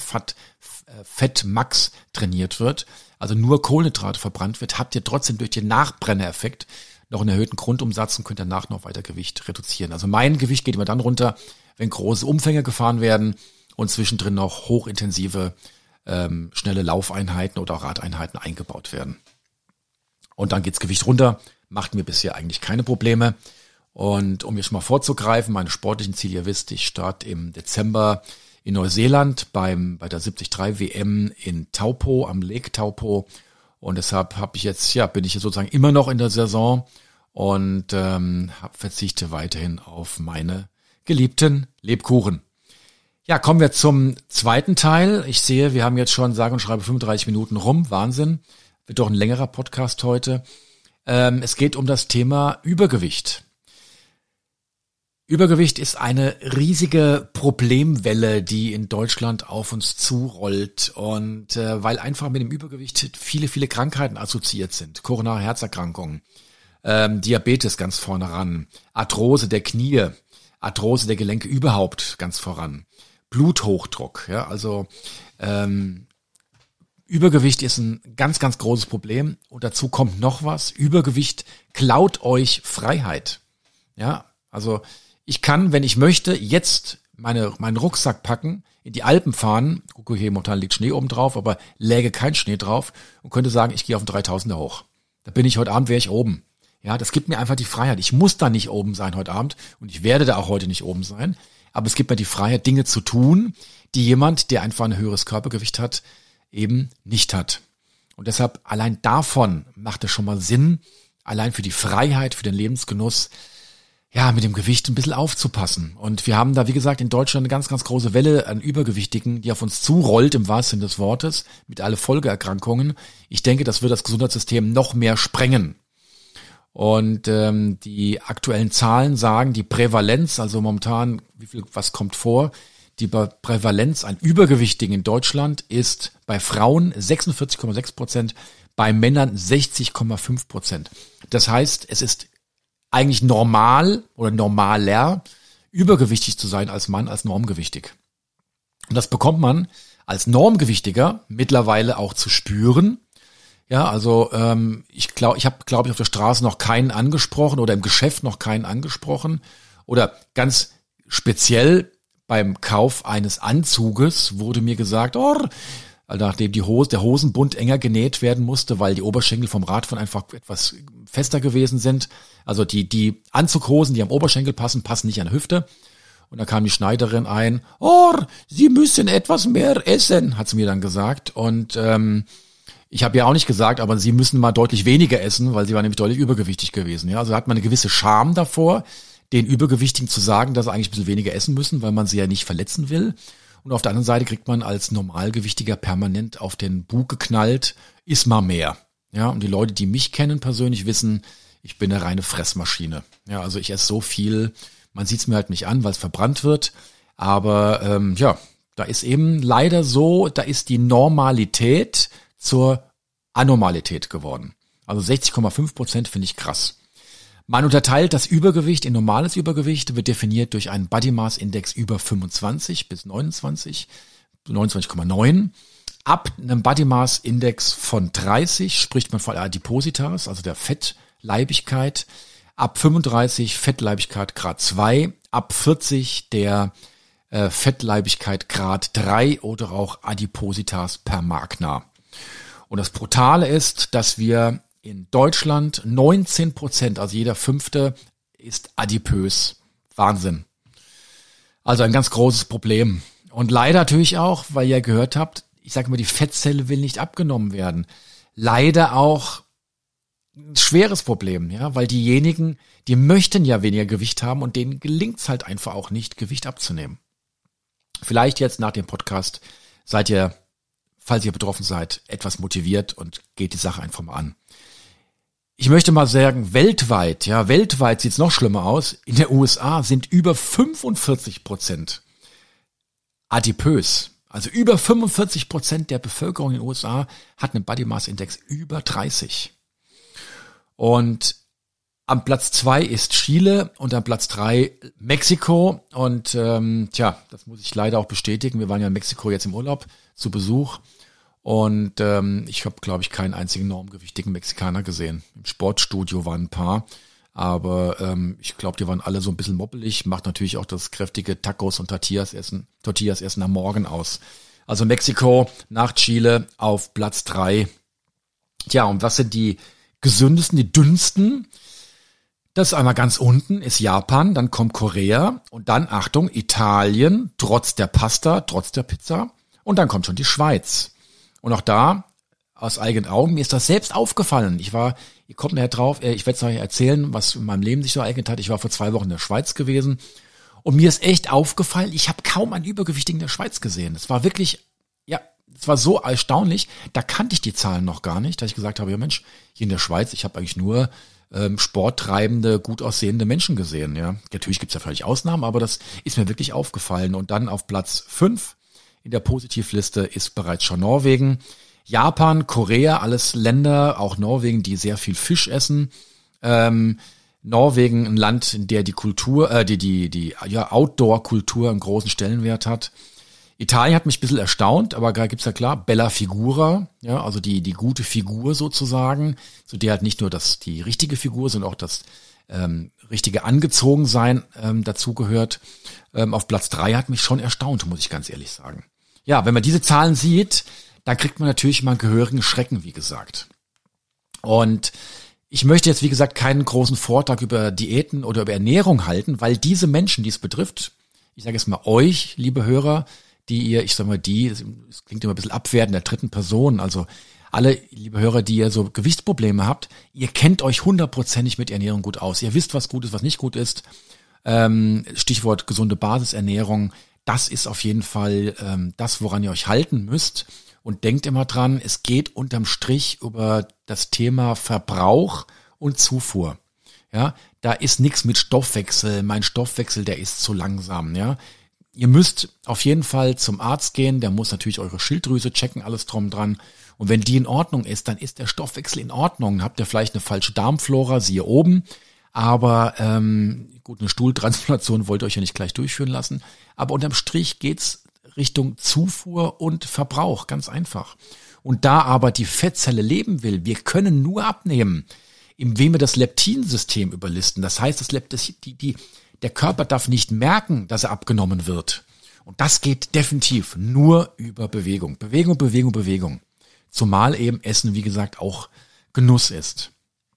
Fettmax trainiert wird, also nur Kohlenhydrate verbrannt wird, habt ihr trotzdem durch den Nachbrennereffekt noch einen erhöhten Grundumsatz und könnt danach noch weiter Gewicht reduzieren. Also mein Gewicht geht immer dann runter, wenn große Umfänge gefahren werden und zwischendrin noch hochintensive, schnelle Laufeinheiten oder auch Radeinheiten eingebaut werden. Und dann geht's Gewicht runter, macht mir bisher eigentlich keine Probleme. Und um jetzt mal vorzugreifen, meine sportlichen Ziele, ihr wisst, ich starte im Dezember in Neuseeland bei der 73 WM in Taupo, am Lake Taupo. Und deshalb bin ich jetzt sozusagen immer noch in der Saison und verzichte weiterhin auf meine geliebten Lebkuchen. Ja, kommen wir zum zweiten Teil. Ich sehe, wir haben jetzt schon sage und schreibe 35 Minuten rum. Wahnsinn. Wird doch ein längerer Podcast heute. Es geht um das Thema Übergewicht. Übergewicht ist eine riesige Problemwelle, die in Deutschland auf uns zurollt. Und weil einfach mit dem Übergewicht viele, viele Krankheiten assoziiert sind. Koronare Herzerkrankungen, Diabetes ganz vorne ran, Arthrose der Knie, Arthrose der Gelenke überhaupt ganz voran, Bluthochdruck. Ja, also Übergewicht ist ein ganz, ganz großes Problem. Und dazu kommt noch was. Übergewicht klaut euch Freiheit. Ja, also ich kann, wenn ich möchte, jetzt meinen Rucksack packen, in die Alpen fahren. Gucke, hier momentan liegt Schnee oben drauf, aber läge kein Schnee drauf und könnte sagen, ich gehe auf den 3000er hoch. Da bin ich heute Abend, wäre ich oben. Ja, das gibt mir einfach die Freiheit. Ich muss da nicht oben sein heute Abend und ich werde da auch heute nicht oben sein. Aber es gibt mir die Freiheit, Dinge zu tun, die jemand, der einfach ein höheres Körpergewicht hat, eben nicht hat. Und deshalb allein davon macht es schon mal Sinn, allein für die Freiheit, für den Lebensgenuss, ja, mit dem Gewicht ein bisschen aufzupassen. Und wir haben da, wie gesagt, in Deutschland eine ganz, ganz große Welle an Übergewichtigen, die auf uns zurollt, im wahrsten Sinne des Wortes, mit alle Folgeerkrankungen. Ich denke, das wird das Gesundheitssystem noch mehr sprengen. Und die aktuellen Zahlen sagen, die Prävalenz, also momentan, was kommt vor, die Prävalenz an Übergewichtigen in Deutschland ist bei Frauen 46,6%, bei Männern 60,5%. Das heißt, es ist eigentlich normal oder normaler, übergewichtig zu sein als Mann, als normgewichtig. Und das bekommt man als Normgewichtiger mittlerweile auch zu spüren. Ja, also ich habe auf der Straße noch keinen angesprochen oder im Geschäft noch keinen angesprochen. Oder ganz speziell beim Kauf eines Anzuges wurde mir gesagt, nachdem der Hosenbund enger genäht werden musste, weil die Oberschenkel vom Radfahren einfach etwas fester gewesen sind. Also die Anzughosen, die am Oberschenkel passen nicht an die Hüfte. Und da kam die Schneiderin ein, Sie müssen etwas mehr essen, hat sie mir dann gesagt. Und ich habe ja auch nicht gesagt, aber Sie müssen mal deutlich weniger essen, weil Sie waren nämlich deutlich übergewichtig gewesen. Ja, also hat man eine gewisse Scham davor, den Übergewichtigen zu sagen, dass sie eigentlich ein bisschen weniger essen müssen, weil man sie ja nicht verletzen will. Und auf der anderen Seite kriegt man als Normalgewichtiger permanent auf den Bug geknallt, iss mal mehr. Ja, und die Leute, die mich kennen persönlich, wissen, ich bin eine reine Fressmaschine. Ja, also ich esse so viel, man sieht es mir halt nicht an, weil es verbrannt wird. Aber da ist eben leider so, da ist die Normalität zur Anormalität geworden. Also 60,5% finde ich krass. Man unterteilt das Übergewicht in normales Übergewicht, wird definiert durch einen Body Mass Index über 25 bis 29,9. Ab einem Body Mass Index von 30 spricht man von Adipositas, also der Fettleibigkeit. Ab 35 Fettleibigkeit Grad 2, ab 40 der Fettleibigkeit Grad 3 oder auch Adipositas per Magna. Und das Brutale ist, dass wir in Deutschland 19%, also jeder Fünfte, ist adipös. Wahnsinn. Also ein ganz großes Problem. Und leider natürlich auch, weil ihr gehört habt, ich sage mal, die Fettzelle will nicht abgenommen werden. Leider auch ein schweres Problem, ja, weil diejenigen, die möchten ja weniger Gewicht haben und denen gelingt es halt einfach auch nicht, Gewicht abzunehmen. Vielleicht jetzt nach dem Podcast seid ihr, falls ihr betroffen seid, etwas motiviert und geht die Sache einfach mal an. Ich möchte mal sagen, weltweit sieht es noch schlimmer aus. In der USA sind über 45% adipös. Also über 45% der Bevölkerung in den USA hat einen Body Mass Index über 30. Und am Platz 2 ist Chile und am Platz 3 Mexiko. Und das muss ich leider auch bestätigen. Wir waren ja in Mexiko jetzt im Urlaub zu Besuch. Und ich habe, glaube ich, keinen einzigen normgewichtigen Mexikaner gesehen. Im Sportstudio waren ein paar, aber ich glaube, die waren alle so ein bisschen moppelig. Macht natürlich auch das kräftige Tacos und Tortillas essen am Morgen aus. Also Mexiko nach Chile auf Platz 3. Tja, und was sind die gesündesten, die dünnsten? Das ist einmal ganz unten, ist Japan, dann kommt Korea und dann, Achtung, Italien, trotz der Pasta, trotz der Pizza. Und dann kommt schon die Schweiz. Und auch da, aus eigenen Augen, mir ist das selbst aufgefallen. Ihr kommt nachher drauf, ich werde es euch erzählen, was in meinem Leben sich so ereignet hat. Ich war vor 2 Wochen in der Schweiz gewesen und mir ist echt aufgefallen, ich habe kaum einen Übergewichtigen in der Schweiz gesehen. Es war wirklich, es war so erstaunlich, da kannte ich die Zahlen noch gar nicht, dass ich gesagt habe, ja Mensch, hier in der Schweiz, ich habe eigentlich nur sporttreibende, gut aussehende Menschen gesehen. Ja, natürlich gibt's ja völlig Ausnahmen, aber das ist mir wirklich aufgefallen. Und dann auf Platz 5 in der Positivliste ist bereits schon Norwegen. Japan, Korea, alles Länder, auch Norwegen, die sehr viel Fisch essen. Norwegen, ein Land, in der die Kultur, die Outdoor-Kultur einen großen Stellenwert hat. Italien hat mich ein bisschen erstaunt, aber da gibt's ja klar, Bella Figura, ja, also die gute Figur sozusagen, zu der halt nicht nur die richtige Figur, sondern auch das richtige Angezogensein dazugehört. Auf Platz 3 hat mich schon erstaunt, muss ich ganz ehrlich sagen. Ja, wenn man diese Zahlen sieht, dann kriegt man natürlich mal einen gehörigen Schrecken, wie gesagt. Und ich möchte jetzt, wie gesagt, keinen großen Vortrag über Diäten oder über Ernährung halten, weil diese Menschen, die es betrifft, ich sage jetzt mal euch, liebe Hörer, es klingt immer ein bisschen abwertend, der dritten Person, also alle, liebe Hörer, die ihr so Gewichtsprobleme habt, ihr kennt euch 100%ig mit Ernährung gut aus. Ihr wisst, was gut ist, was nicht gut ist. Stichwort gesunde Basisernährung, das ist auf jeden Fall das, woran ihr euch halten müsst. Und denkt immer dran, es geht unterm Strich über das Thema Verbrauch und Zufuhr. Ja, da ist nichts mit Stoffwechsel. Mein Stoffwechsel, der ist zu langsam, ja. Ihr müsst auf jeden Fall zum Arzt gehen, der muss natürlich eure Schilddrüse checken, alles drum dran. Und wenn die in Ordnung ist, dann ist der Stoffwechsel in Ordnung. Dann habt ihr vielleicht eine falsche Darmflora, siehe oben. Aber gut, eine Stuhltransplantation wollt ihr euch ja nicht gleich durchführen lassen. Aber unterm Strich geht's Richtung Zufuhr und Verbrauch, ganz einfach. Und da aber die Fettzelle leben will, wir können nur abnehmen, indem wir das Leptinsystem überlisten. Das heißt, der Körper darf nicht merken, dass er abgenommen wird. Und das geht definitiv nur über Bewegung. Bewegung, Bewegung, Bewegung. Zumal eben Essen, wie gesagt, auch Genuss ist.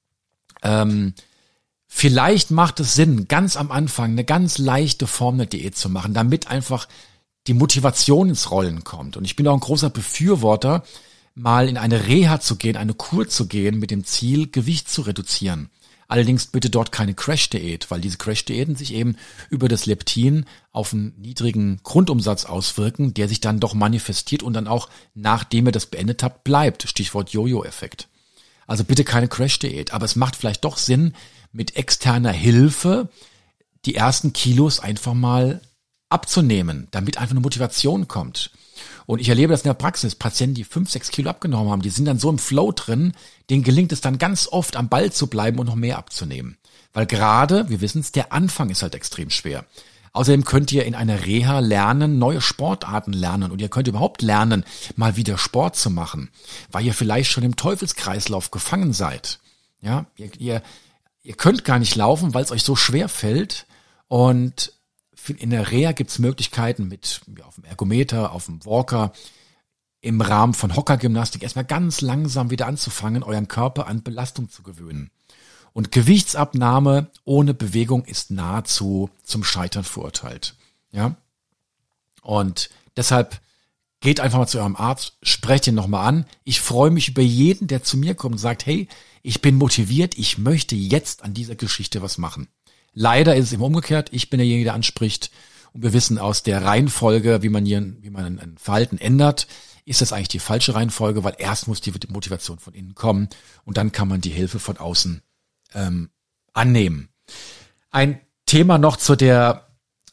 Vielleicht macht es Sinn, ganz am Anfang eine ganz leichte Form der Diät zu machen, damit einfach die Motivation ins Rollen kommt. Und ich bin auch ein großer Befürworter, mal in eine Reha zu gehen, eine Kur zu gehen, mit dem Ziel, Gewicht zu reduzieren. Allerdings bitte dort keine Crash-Diät, weil diese Crash-Diäten sich eben über das Leptin auf einen niedrigen Grundumsatz auswirken, der sich dann doch manifestiert und dann auch, nachdem ihr das beendet habt, bleibt. Stichwort Jojo-Effekt. Also bitte keine Crash-Diät, aber es macht vielleicht doch Sinn, mit externer Hilfe die ersten Kilos einfach mal abzunehmen, damit einfach eine Motivation kommt. Und ich erlebe das in der Praxis, Patienten, die 5-6 Kilo abgenommen haben, die sind dann so im Flow drin, denen gelingt es dann ganz oft am Ball zu bleiben und noch mehr abzunehmen. Weil gerade, wir wissen es, der Anfang ist halt extrem schwer. Außerdem könnt ihr in einer Reha lernen, neue Sportarten lernen und ihr könnt überhaupt lernen, mal wieder Sport zu machen, weil ihr vielleicht schon im Teufelskreislauf gefangen seid. Ja, ihr könnt gar nicht laufen, weil es euch so schwer fällt und in der Reha gibt's Möglichkeiten auf dem Ergometer, auf dem Walker, im Rahmen von Hockergymnastik erstmal ganz langsam wieder anzufangen, euren Körper an Belastung zu gewöhnen. Und Gewichtsabnahme ohne Bewegung ist nahezu zum Scheitern verurteilt. Ja? Und deshalb geht einfach mal zu eurem Arzt, sprecht ihn nochmal an. Ich freue mich über jeden, der zu mir kommt und sagt, hey, ich bin motiviert, ich möchte jetzt an dieser Geschichte was machen. Leider ist es immer umgekehrt. Ich bin derjenige, der anspricht. Und wir wissen aus der Reihenfolge, wie man ein Verhalten ändert, ist das eigentlich die falsche Reihenfolge, weil erst muss die Motivation von innen kommen und dann kann man die Hilfe von außen annehmen. Ein Thema noch zu der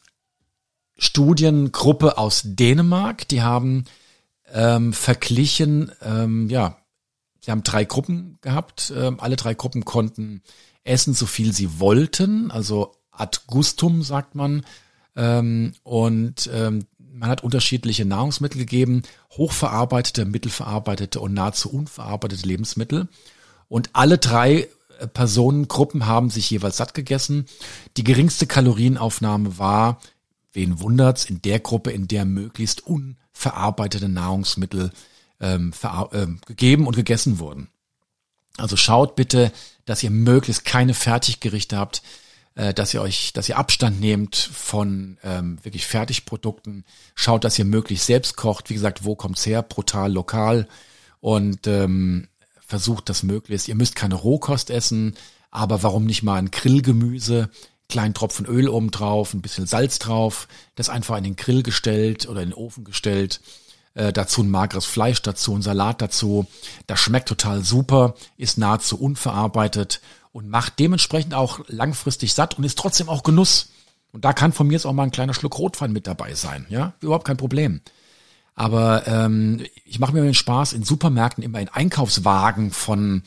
Studiengruppe aus Dänemark. Die haben verglichen, sie haben 3 Gruppen gehabt. Alle 3 Gruppen konnten essen, so viel sie wollten, also ad gustum sagt man. Und man hat unterschiedliche Nahrungsmittel gegeben, hochverarbeitete, mittelverarbeitete und nahezu unverarbeitete Lebensmittel. Und alle 3 Personengruppen haben sich jeweils satt gegessen. Die geringste Kalorienaufnahme war, wen wundert's, in der Gruppe, in der möglichst unverarbeitete Nahrungsmittel gegeben und gegessen wurden. Also schaut bitte, dass ihr möglichst keine Fertiggerichte habt, dass ihr Abstand nehmt von wirklich Fertigprodukten. Schaut, dass ihr möglichst selbst kocht. Wie gesagt, wo kommt's her? Brutal, lokal. Und versucht das möglichst. Ihr müsst keine Rohkost essen, aber warum nicht mal ein Grillgemüse, kleinen Tropfen Öl oben drauf, ein bisschen Salz drauf, das einfach in den Grill gestellt oder in den Ofen gestellt. Dazu ein mageres Fleisch, dazu ein Salat dazu. Das schmeckt total super, ist nahezu unverarbeitet und macht dementsprechend auch langfristig satt und ist trotzdem auch Genuss. Und da kann von mir jetzt auch mal ein kleiner Schluck Rotwein mit dabei sein, ja, überhaupt kein Problem. Aber ich mache mir den Spaß, in Supermärkten immer in Einkaufswagen von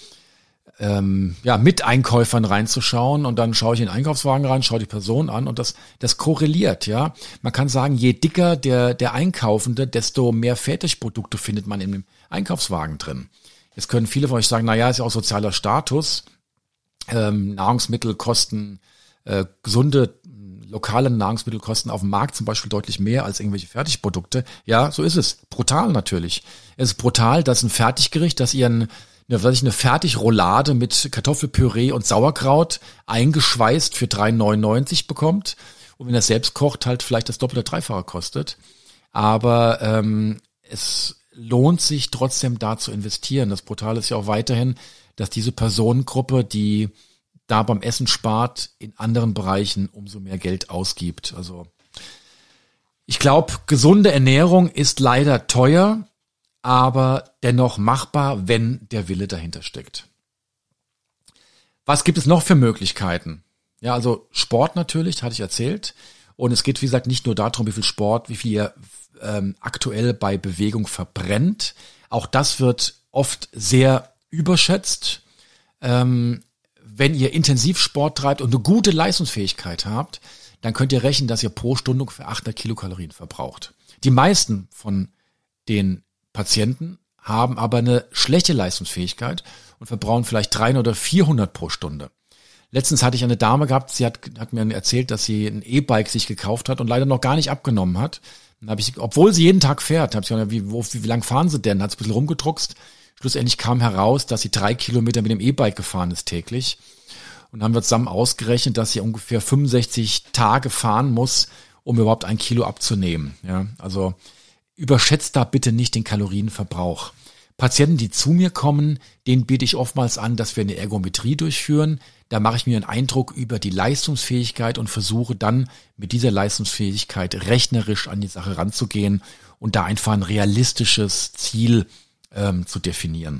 Miteinkäufern reinzuschauen und dann schaue ich in den Einkaufswagen rein, schaue die Person an und das korreliert, ja. Man kann sagen, je dicker der Einkaufende, desto mehr Fertigprodukte findet man in dem Einkaufswagen drin. Jetzt können viele von euch sagen, naja, ist ja auch sozialer Status. Nahrungsmittel kosten, gesunde lokale Nahrungsmittel kosten auf dem Markt zum Beispiel deutlich mehr als irgendwelche Fertigprodukte. Ja, so ist es. Brutal natürlich. Es ist brutal, dass ein Fertiggericht, dass ihr eine Fertigroulade mit Kartoffelpüree und Sauerkraut eingeschweißt für 3,99 bekommt und wenn er selbst kocht, halt vielleicht das Doppelte, Dreifache kostet. Aber es lohnt sich trotzdem da zu investieren. Das Brutale ist ja auch weiterhin, dass diese Personengruppe, die da beim Essen spart, in anderen Bereichen umso mehr Geld ausgibt. Also ich glaube, gesunde Ernährung ist leider teuer, aber dennoch machbar, wenn der Wille dahinter steckt. Was gibt es noch für Möglichkeiten? Ja, also Sport natürlich, hatte ich erzählt. Und es geht, wie gesagt, nicht nur darum, wie viel ihr aktuell bei Bewegung verbrennt. Auch das wird oft sehr überschätzt. Wenn ihr intensiv Sport treibt und eine gute Leistungsfähigkeit habt, dann könnt ihr rechnen, dass ihr pro Stunde ungefähr 800 Kilokalorien verbraucht. Die meisten von den Patienten haben aber eine schlechte Leistungsfähigkeit und verbrauchen vielleicht 300 oder 400 pro Stunde. Letztens hatte ich eine Dame gehabt, sie hat mir erzählt, dass sie ein E-Bike sich gekauft hat und leider noch gar nicht abgenommen hat. Dann habe ich, obwohl sie jeden Tag fährt, habe ich gesagt, wie lang fahren sie denn? Hat es ein bisschen rumgedruckst. Schlussendlich kam heraus, dass sie 3 Kilometer mit dem E-Bike gefahren ist täglich. Und haben wir zusammen ausgerechnet, dass sie ungefähr 65 Tage fahren muss, um überhaupt 1 Kilo abzunehmen. Ja, also überschätzt da bitte nicht den Kalorienverbrauch. Patienten, die zu mir kommen, denen biete ich oftmals an, dass wir eine Ergometrie durchführen. Da mache ich mir einen Eindruck über die Leistungsfähigkeit und versuche dann mit dieser Leistungsfähigkeit rechnerisch an die Sache ranzugehen und da einfach ein realistisches Ziel zu definieren.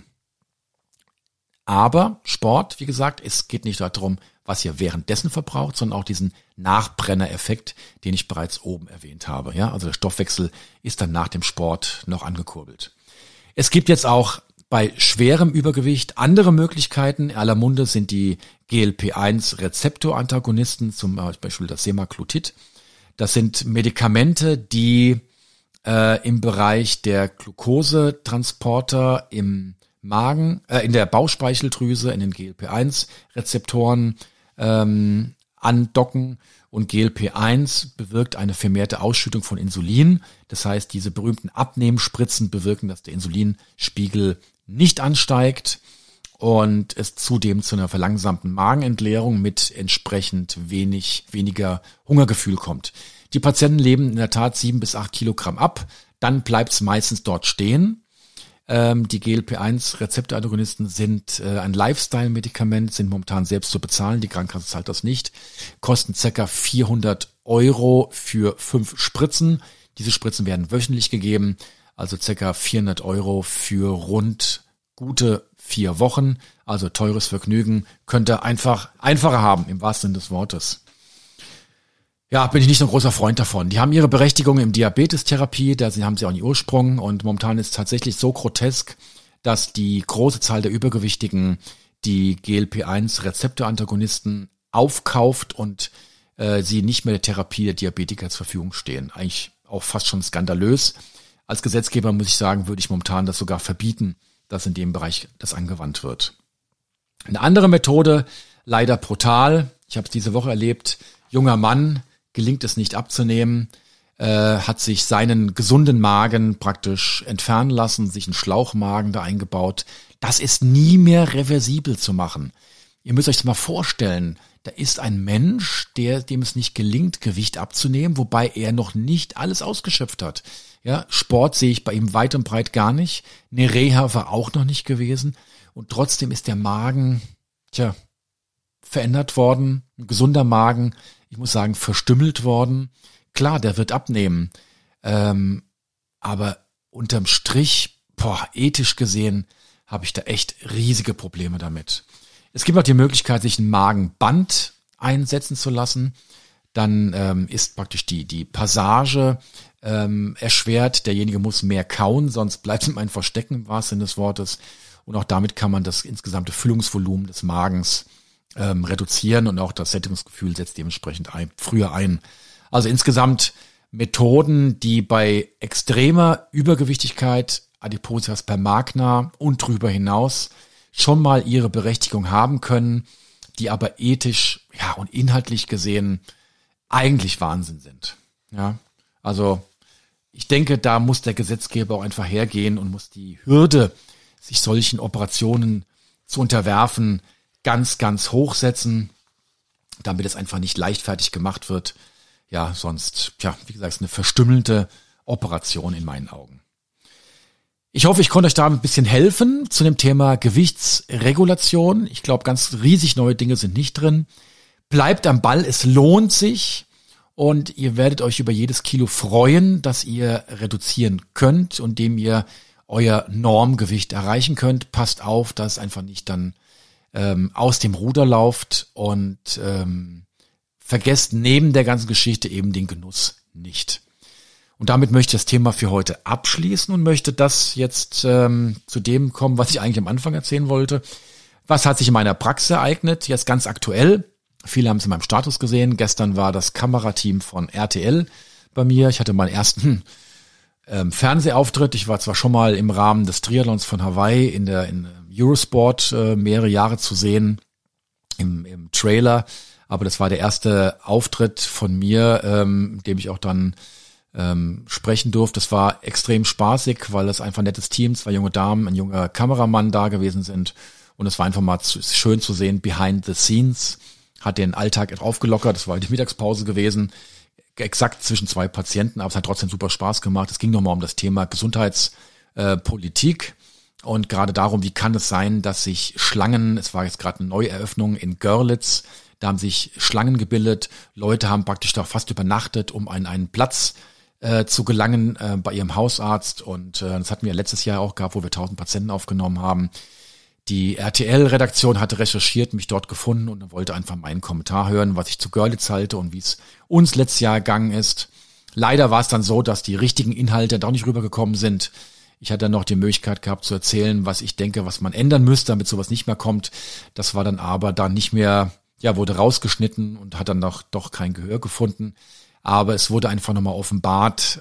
Aber Sport, wie gesagt, es geht nicht darum, was ihr währenddessen verbraucht, sondern auch diesen Nachbrennereffekt, den ich bereits oben erwähnt habe. Ja, also der Stoffwechsel ist dann nach dem Sport noch angekurbelt. Es gibt jetzt auch bei schwerem Übergewicht andere Möglichkeiten. In aller Munde sind die GLP-1-Rezeptorantagonisten, zum Beispiel das Semaglutid. Das sind Medikamente, die im Bereich der Glukosetransporter im Magen, in der Bauchspeicheldrüse, in den GLP-1-Rezeptoren andocken. Und GLP-1 bewirkt eine vermehrte Ausschüttung von Insulin. Das heißt, diese berühmten Abnehmspritzen bewirken, dass der Insulinspiegel nicht ansteigt und es zudem zu einer verlangsamten Magenentleerung mit entsprechend weniger Hungergefühl kommt. Die Patienten leben in der Tat 7 bis 8 Kilogramm ab, dann bleibt es meistens dort stehen. Die GLP-1-Rezeptorantagonisten sind ein Lifestyle-Medikament, sind momentan selbst zu bezahlen, die Krankenkasse zahlt das nicht, kosten ca. 400 € für 5 Spritzen. Diese Spritzen werden wöchentlich gegeben, also ca. 400 € für rund gute 4 Wochen, also teures Vergnügen, könnt ihr einfacher haben, im wahrsten Sinne des Wortes. Ja, bin ich nicht so ein großer Freund davon. Die haben ihre Berechtigung im Diabetestherapie, da haben sie auch einen Ursprung und momentan ist es tatsächlich so grotesk, dass die große Zahl der Übergewichtigen die GLP-1-Rezeptorantagonisten aufkauft und sie nicht mehr der Therapie der Diabetiker zur Verfügung stehen. Eigentlich auch fast schon skandalös. Als Gesetzgeber muss ich sagen, würde ich momentan das sogar verbieten, dass in dem Bereich das angewandt wird. Eine andere Methode, leider brutal, ich habe es diese Woche erlebt, junger Mann, gelingt es nicht abzunehmen, hat sich seinen gesunden Magen praktisch entfernen lassen, sich einen Schlauchmagen da eingebaut. Das ist nie mehr reversibel zu machen. Ihr müsst euch das mal vorstellen, da ist ein Mensch, dem es nicht gelingt, Gewicht abzunehmen, wobei er noch nicht alles ausgeschöpft hat. Ja, Sport sehe ich bei ihm weit und breit gar nicht. Eine Reha war auch noch nicht gewesen. Und trotzdem ist der Magen, verändert worden. Ein gesunder Magen, ich muss sagen, verstümmelt worden. Klar, der wird abnehmen. Aber unterm Strich, ethisch gesehen, habe ich da echt riesige Probleme damit. Es gibt auch die Möglichkeit, sich ein Magenband einsetzen zu lassen. Dann ist praktisch die Passage erschwert. Derjenige muss mehr kauen, sonst bleibt es ihm einfach stecken, im wahrsten Sinne des Wortes. Und auch damit kann man das insgesamte Füllungsvolumen des Magens reduzieren und auch das Sättigungsgefühl setzt dementsprechend früher ein. Also insgesamt Methoden, die bei extremer Übergewichtigkeit, Adipositas per magna und drüber hinaus schon mal ihre Berechtigung haben können, die aber ethisch und inhaltlich gesehen eigentlich Wahnsinn sind. Ja, also ich denke, da muss der Gesetzgeber auch einfach hergehen und muss die Hürde, sich solchen Operationen zu unterwerfen, ganz, ganz hoch setzen, damit es einfach nicht leichtfertig gemacht wird. Ja, sonst, wie gesagt, ist eine verstümmelte Operation in meinen Augen. Ich hoffe, ich konnte euch da ein bisschen helfen zu dem Thema Gewichtsregulation. Ich glaube, ganz riesig neue Dinge sind nicht drin. Bleibt am Ball, es lohnt sich und ihr werdet euch über jedes Kilo freuen, das ihr reduzieren könnt und dem ihr euer Normgewicht erreichen könnt. Passt auf, dass es einfach nicht dann aus dem Ruder lauft und vergesst neben der ganzen Geschichte eben den Genuss nicht. Und damit möchte ich das Thema für heute abschließen und möchte das jetzt zu dem kommen, was ich eigentlich am Anfang erzählen wollte. Was hat sich in meiner Praxis ereignet? Jetzt ganz aktuell. Viele haben es in meinem Status gesehen. Gestern war das Kamerateam von RTL bei mir. Ich hatte meinen ersten Fernsehauftritt. Ich war zwar schon mal im Rahmen des Triathlons von Hawaii in Eurosport mehrere Jahre zu sehen im Trailer, aber das war der erste Auftritt von mir, in dem ich auch dann sprechen durfte. Das war extrem spaßig, weil es einfach ein nettes Team, 2 junge Damen, ein junger Kameramann da gewesen sind und es war einfach mal schön zu sehen, behind the scenes, hat den Alltag aufgelockert, das war die Mittagspause gewesen, exakt zwischen 2 Patienten, aber es hat trotzdem super Spaß gemacht. Es ging nochmal um das Thema Gesundheitspolitik und gerade darum, wie kann es sein, dass sich Schlangen, es war jetzt gerade eine Neueröffnung in Görlitz, da haben sich Schlangen gebildet, Leute haben praktisch da fast übernachtet, um an einen Platz zu gelangen bei ihrem Hausarzt und das hatten wir letztes Jahr auch gehabt, wo wir 1000 Patienten aufgenommen haben. Die RTL-Redaktion hatte recherchiert, mich dort gefunden und wollte einfach meinen Kommentar hören, was ich zu Görlitz halte und wie es uns letztes Jahr gegangen ist. Leider war es dann so, dass die richtigen Inhalte doch nicht rübergekommen sind. Ich hatte dann noch die Möglichkeit gehabt zu erzählen, was ich denke, was man ändern müsste, damit sowas nicht mehr kommt. Das war dann aber dann nicht mehr, wurde rausgeschnitten und hat dann doch kein Gehör gefunden. Aber es wurde einfach nochmal offenbart,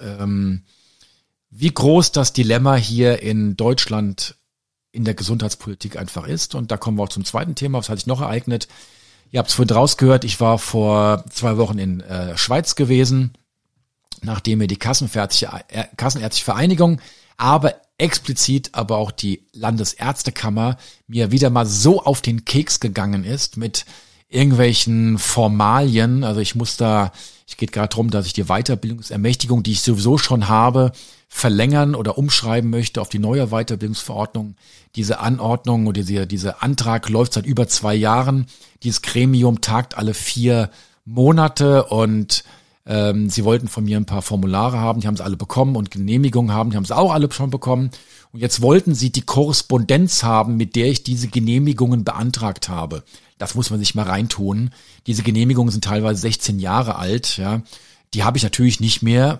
wie groß das Dilemma hier in Deutschland in der Gesundheitspolitik einfach ist. Und da kommen wir auch zum zweiten Thema, was hat sich noch ereignet. Ihr habt es vorhin rausgehört, ich war vor 2 Wochen in Schweiz gewesen, nachdem mir die Kassenärztliche Vereinigung, aber explizit aber auch die Landesärztekammer mir wieder mal so auf den Keks gegangen ist mit irgendwelchen Formalien. Also es geht gerade darum, dass ich die Weiterbildungsermächtigung, die ich sowieso schon habe, verlängern oder umschreiben möchte auf die neue Weiterbildungsverordnung. Diese Anordnung oder dieser Antrag läuft seit über 2 Jahren. Dieses Gremium tagt alle 4 Monate und sie wollten von mir ein paar Formulare haben, die haben sie alle bekommen und Genehmigungen haben, die haben sie auch alle schon bekommen. Und jetzt wollten sie die Korrespondenz haben, mit der ich diese Genehmigungen beantragt habe. Das muss man sich mal reintun. Diese Genehmigungen sind teilweise 16 Jahre alt, ja. Die habe ich natürlich nicht mehr.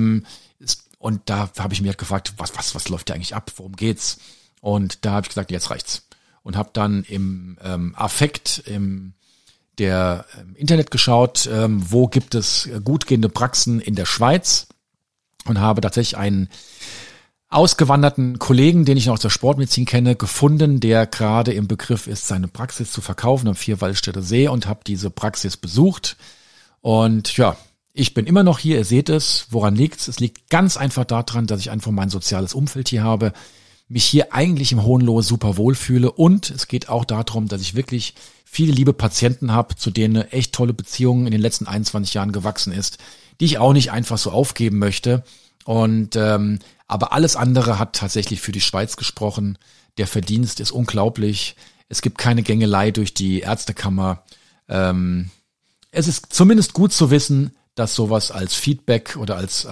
Und da habe ich mir halt gefragt, was läuft da eigentlich ab? Worum geht's? Und da habe ich gesagt, jetzt reicht's. Und habe dann im Affekt im Internet geschaut, wo gibt es gut gehende Praxen in der Schweiz und habe tatsächlich einen ausgewanderten Kollegen, den ich noch aus der Sportmedizin kenne, gefunden, der gerade im Begriff ist, seine Praxis zu verkaufen am Vierwaldstätter See und habe diese Praxis besucht. Und Ich bin immer noch hier, ihr seht es. Woran liegt's? Es liegt ganz einfach daran, dass ich einfach mein soziales Umfeld hier habe, mich hier eigentlich im Hohenlohe super wohlfühle und es geht auch darum, dass ich wirklich viele liebe Patienten habe, zu denen eine echt tolle Beziehung in den letzten 21 Jahren gewachsen ist, die ich auch nicht einfach so aufgeben möchte. Und aber alles andere hat tatsächlich für die Schweiz gesprochen. Der Verdienst ist unglaublich. Es gibt keine Gängelei durch die Ärztekammer. Es ist zumindest gut zu wissen, dass sowas als Feedback oder als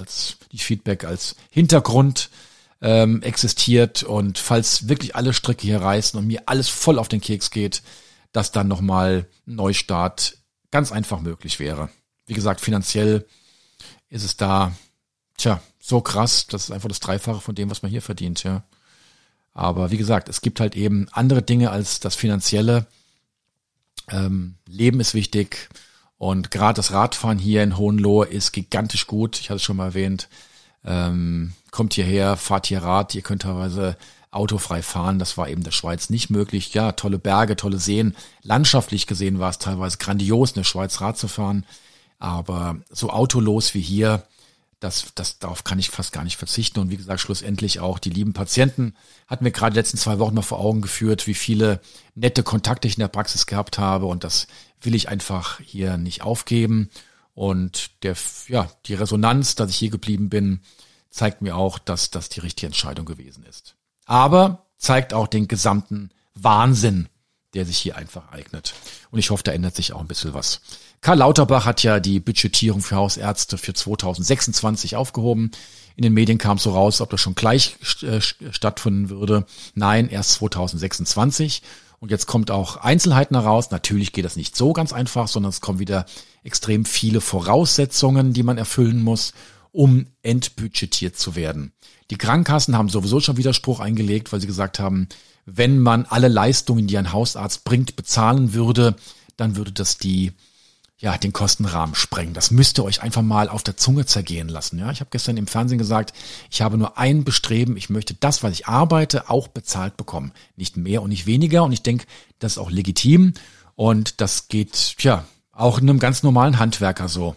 Hintergrund existiert und falls wirklich alle Stricke hier reißen und mir alles voll auf den Keks geht, dass dann nochmal ein Neustart ganz einfach möglich wäre. Wie gesagt, finanziell ist es da, so krass, das ist einfach das Dreifache von dem, was man hier verdient, ja. Aber wie gesagt, es gibt halt eben andere Dinge als das Finanzielle. Leben ist wichtig und gerade das Radfahren hier in Hohenlohe ist gigantisch gut. Ich hatte es schon mal erwähnt. Kommt hierher, fahrt hier Rad, ihr könnt teilweise autofrei fahren. Das war eben in der Schweiz nicht möglich. Ja, tolle Berge, tolle Seen. Landschaftlich gesehen war es teilweise grandios, in der Schweiz Rad zu fahren. Aber so autolos wie hier, darauf kann ich fast gar nicht verzichten. Und wie gesagt, schlussendlich auch die lieben Patienten hatten wir gerade die letzten 2 Wochen mal vor Augen geführt, wie viele nette Kontakte ich in der Praxis gehabt habe. Und das will ich einfach hier nicht aufgeben. Und die Resonanz, dass ich hier geblieben bin, zeigt mir auch, dass das die richtige Entscheidung gewesen ist. Aber zeigt auch den gesamten Wahnsinn, der sich hier einfach eignet. Und ich hoffe, da ändert sich auch ein bisschen was. Karl Lauterbach hat ja die Budgetierung für Hausärzte für 2026 aufgehoben. In den Medien kam es so raus, ob das schon gleich stattfinden würde. Nein, erst 2026. Und jetzt kommt auch Einzelheiten heraus. Natürlich geht das nicht so ganz einfach, sondern es kommen wieder extrem viele Voraussetzungen, die man erfüllen muss, um entbudgetiert zu werden. Die Krankenkassen haben sowieso schon Widerspruch eingelegt, weil sie gesagt haben, wenn man alle Leistungen, die ein Hausarzt bringt, bezahlen würde, dann würde das den Kostenrahmen sprengen. Das müsst ihr euch einfach mal auf der Zunge zergehen lassen. Ja, ich habe gestern im Fernsehen gesagt, ich habe nur ein Bestreben, ich möchte das, was ich arbeite, auch bezahlt bekommen. Nicht mehr und nicht weniger. Und ich denke, das ist auch legitim. Und das geht, auch in einem ganz normalen Handwerker so.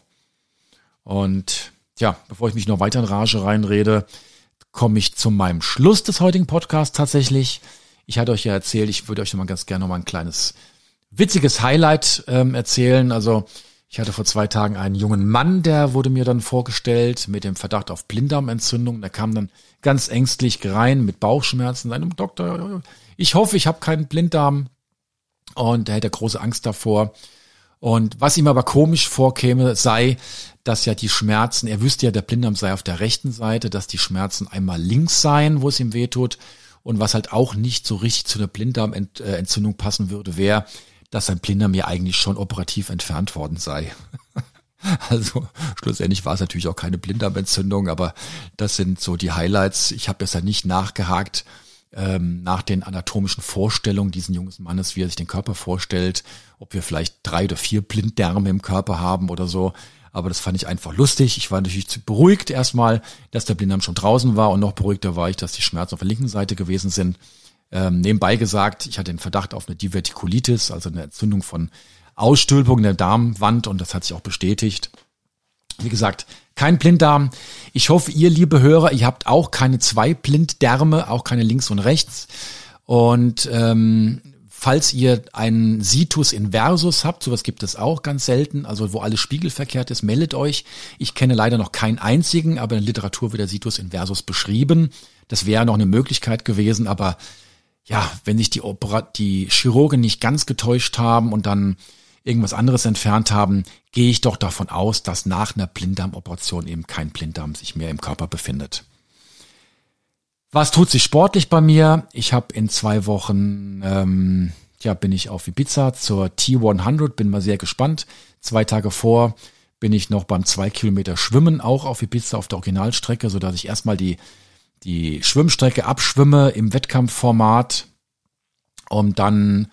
Und bevor ich mich noch weiter in Rage reinrede, komme ich zu meinem Schluss des heutigen Podcasts tatsächlich. Ich hatte euch ja erzählt, ich würde euch noch mal ganz gerne noch mal ein kleines witziges Highlight erzählen. Also ich hatte vor 2 Tagen einen jungen Mann, der wurde mir dann vorgestellt mit dem Verdacht auf Blinddarmentzündung. Der kam dann ganz ängstlich rein mit Bauchschmerzen, seinem Doktor, ich hoffe, ich habe keinen Blinddarm. Und er hätte große Angst davor. Und was ihm aber komisch vorkäme, sei, dass ja die Schmerzen, er wüsste ja, der Blinddarm sei auf der rechten Seite, dass die Schmerzen einmal links seien, wo es ihm wehtut. Und was halt auch nicht so richtig zu einer Blinddarmentzündung passen würde, wäre, dass sein Blinddarm ja eigentlich schon operativ entfernt worden sei. Also schlussendlich war es natürlich auch keine Blinddarmentzündung, aber das sind so die Highlights. Ich habe jetzt ja nicht nachgehakt nach den anatomischen Vorstellungen dieses jungen Mannes, wie er sich den Körper vorstellt, ob wir vielleicht 3 oder 4 Blinddärme im Körper haben oder so. Aber das fand ich einfach lustig. Ich war natürlich beruhigt erstmal, dass der Blinddarm schon draußen war und noch beruhigter war ich, dass die Schmerzen auf der linken Seite gewesen sind. Nebenbei gesagt, ich hatte den Verdacht auf eine Divertikulitis, also eine Entzündung von Ausstülpung in der Darmwand und das hat sich auch bestätigt. Wie gesagt, kein Blinddarm. Ich hoffe, ihr, liebe Hörer, ihr habt auch keine 2 Blinddärme, auch keine links und rechts. Und falls ihr einen Situs inversus habt, sowas gibt es auch ganz selten, also wo alles spiegelverkehrt ist, meldet euch. Ich kenne leider noch keinen einzigen, aber in der Literatur wird der Situs inversus beschrieben. Das wäre noch eine Möglichkeit gewesen, aber wenn sich die Chirurgen nicht ganz getäuscht haben und dann irgendwas anderes entfernt haben, gehe ich doch davon aus, dass nach einer Blinddarmoperation eben kein Blinddarm sich mehr im Körper befindet. Was tut sich sportlich bei mir? Ich habe in 2 Wochen, bin ich auf Ibiza zur T100, bin mal sehr gespannt. 2 Tage vor bin ich noch beim 2 Kilometer Schwimmen, auch auf Ibiza auf der Originalstrecke, sodass ich erstmal die Schwimmstrecke abschwimme im Wettkampfformat, um dann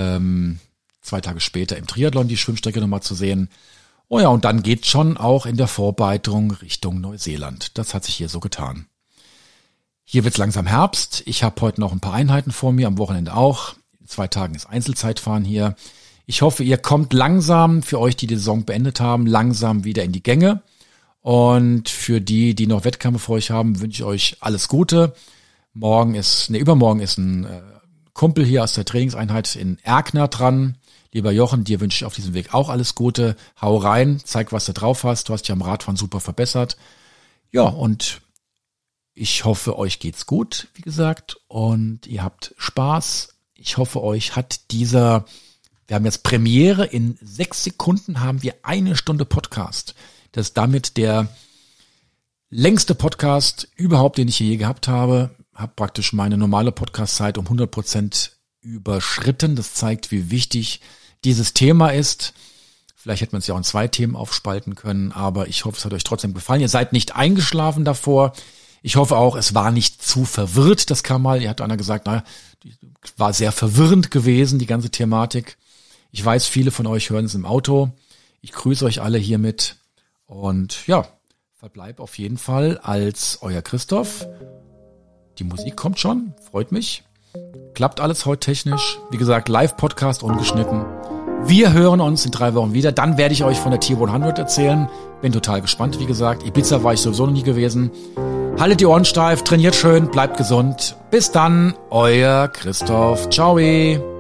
2 Tage später im Triathlon die Schwimmstrecke nochmal zu sehen. Oh ja, und dann geht's schon auch in der Vorbereitung Richtung Neuseeland. Das hat sich hier so getan. Hier wird's langsam Herbst. Ich habe heute noch ein paar Einheiten vor mir, am Wochenende auch. In 2 Tagen ist Einzelzeitfahren hier. Ich hoffe, ihr kommt langsam, für euch, die die Saison beendet haben, langsam wieder in die Gänge. Und für die, die noch Wettkämpfe vor euch haben, wünsche ich euch alles Gute. Übermorgen ist ein Kumpel hier aus der Trainingseinheit in Erkner dran. Lieber Jochen, dir wünsche ich auf diesem Weg auch alles Gute. Hau rein, zeig, was du drauf hast. Du hast dich am Radfahren super verbessert. Ja, und ich hoffe, euch geht's gut, wie gesagt, und ihr habt Spaß. Ich hoffe, euch hat wir haben jetzt Premiere, in 6 Sekunden haben wir 1 Stunde Podcast. Das ist damit der längste Podcast überhaupt, den ich je gehabt habe. Habe praktisch meine normale Podcast-Zeit um 100% überschritten. Das zeigt, wie wichtig dieses Thema ist. Vielleicht hätte man es ja auch in 2 Themen aufspalten können, aber ich hoffe, es hat euch trotzdem gefallen. Ihr seid nicht eingeschlafen davor. Ich hoffe auch, es war nicht zu verwirrt. Das kam mal, hat einer gesagt, war sehr verwirrend gewesen, die ganze Thematik. Ich weiß, viele von euch hören es im Auto. Ich grüße euch alle hiermit und ja, verbleib auf jeden Fall als euer Christoph. Die Musik kommt schon, freut mich. Klappt alles heute technisch. Wie gesagt, Live-Podcast ungeschnitten. Wir hören uns in 3 Wochen wieder. Dann werde ich euch von der T100 erzählen. Bin total gespannt, wie gesagt. Ibiza war ich sowieso noch nie gewesen. Haltet die Ohren steif, trainiert schön, bleibt gesund. Bis dann, euer Christoph. Ciao.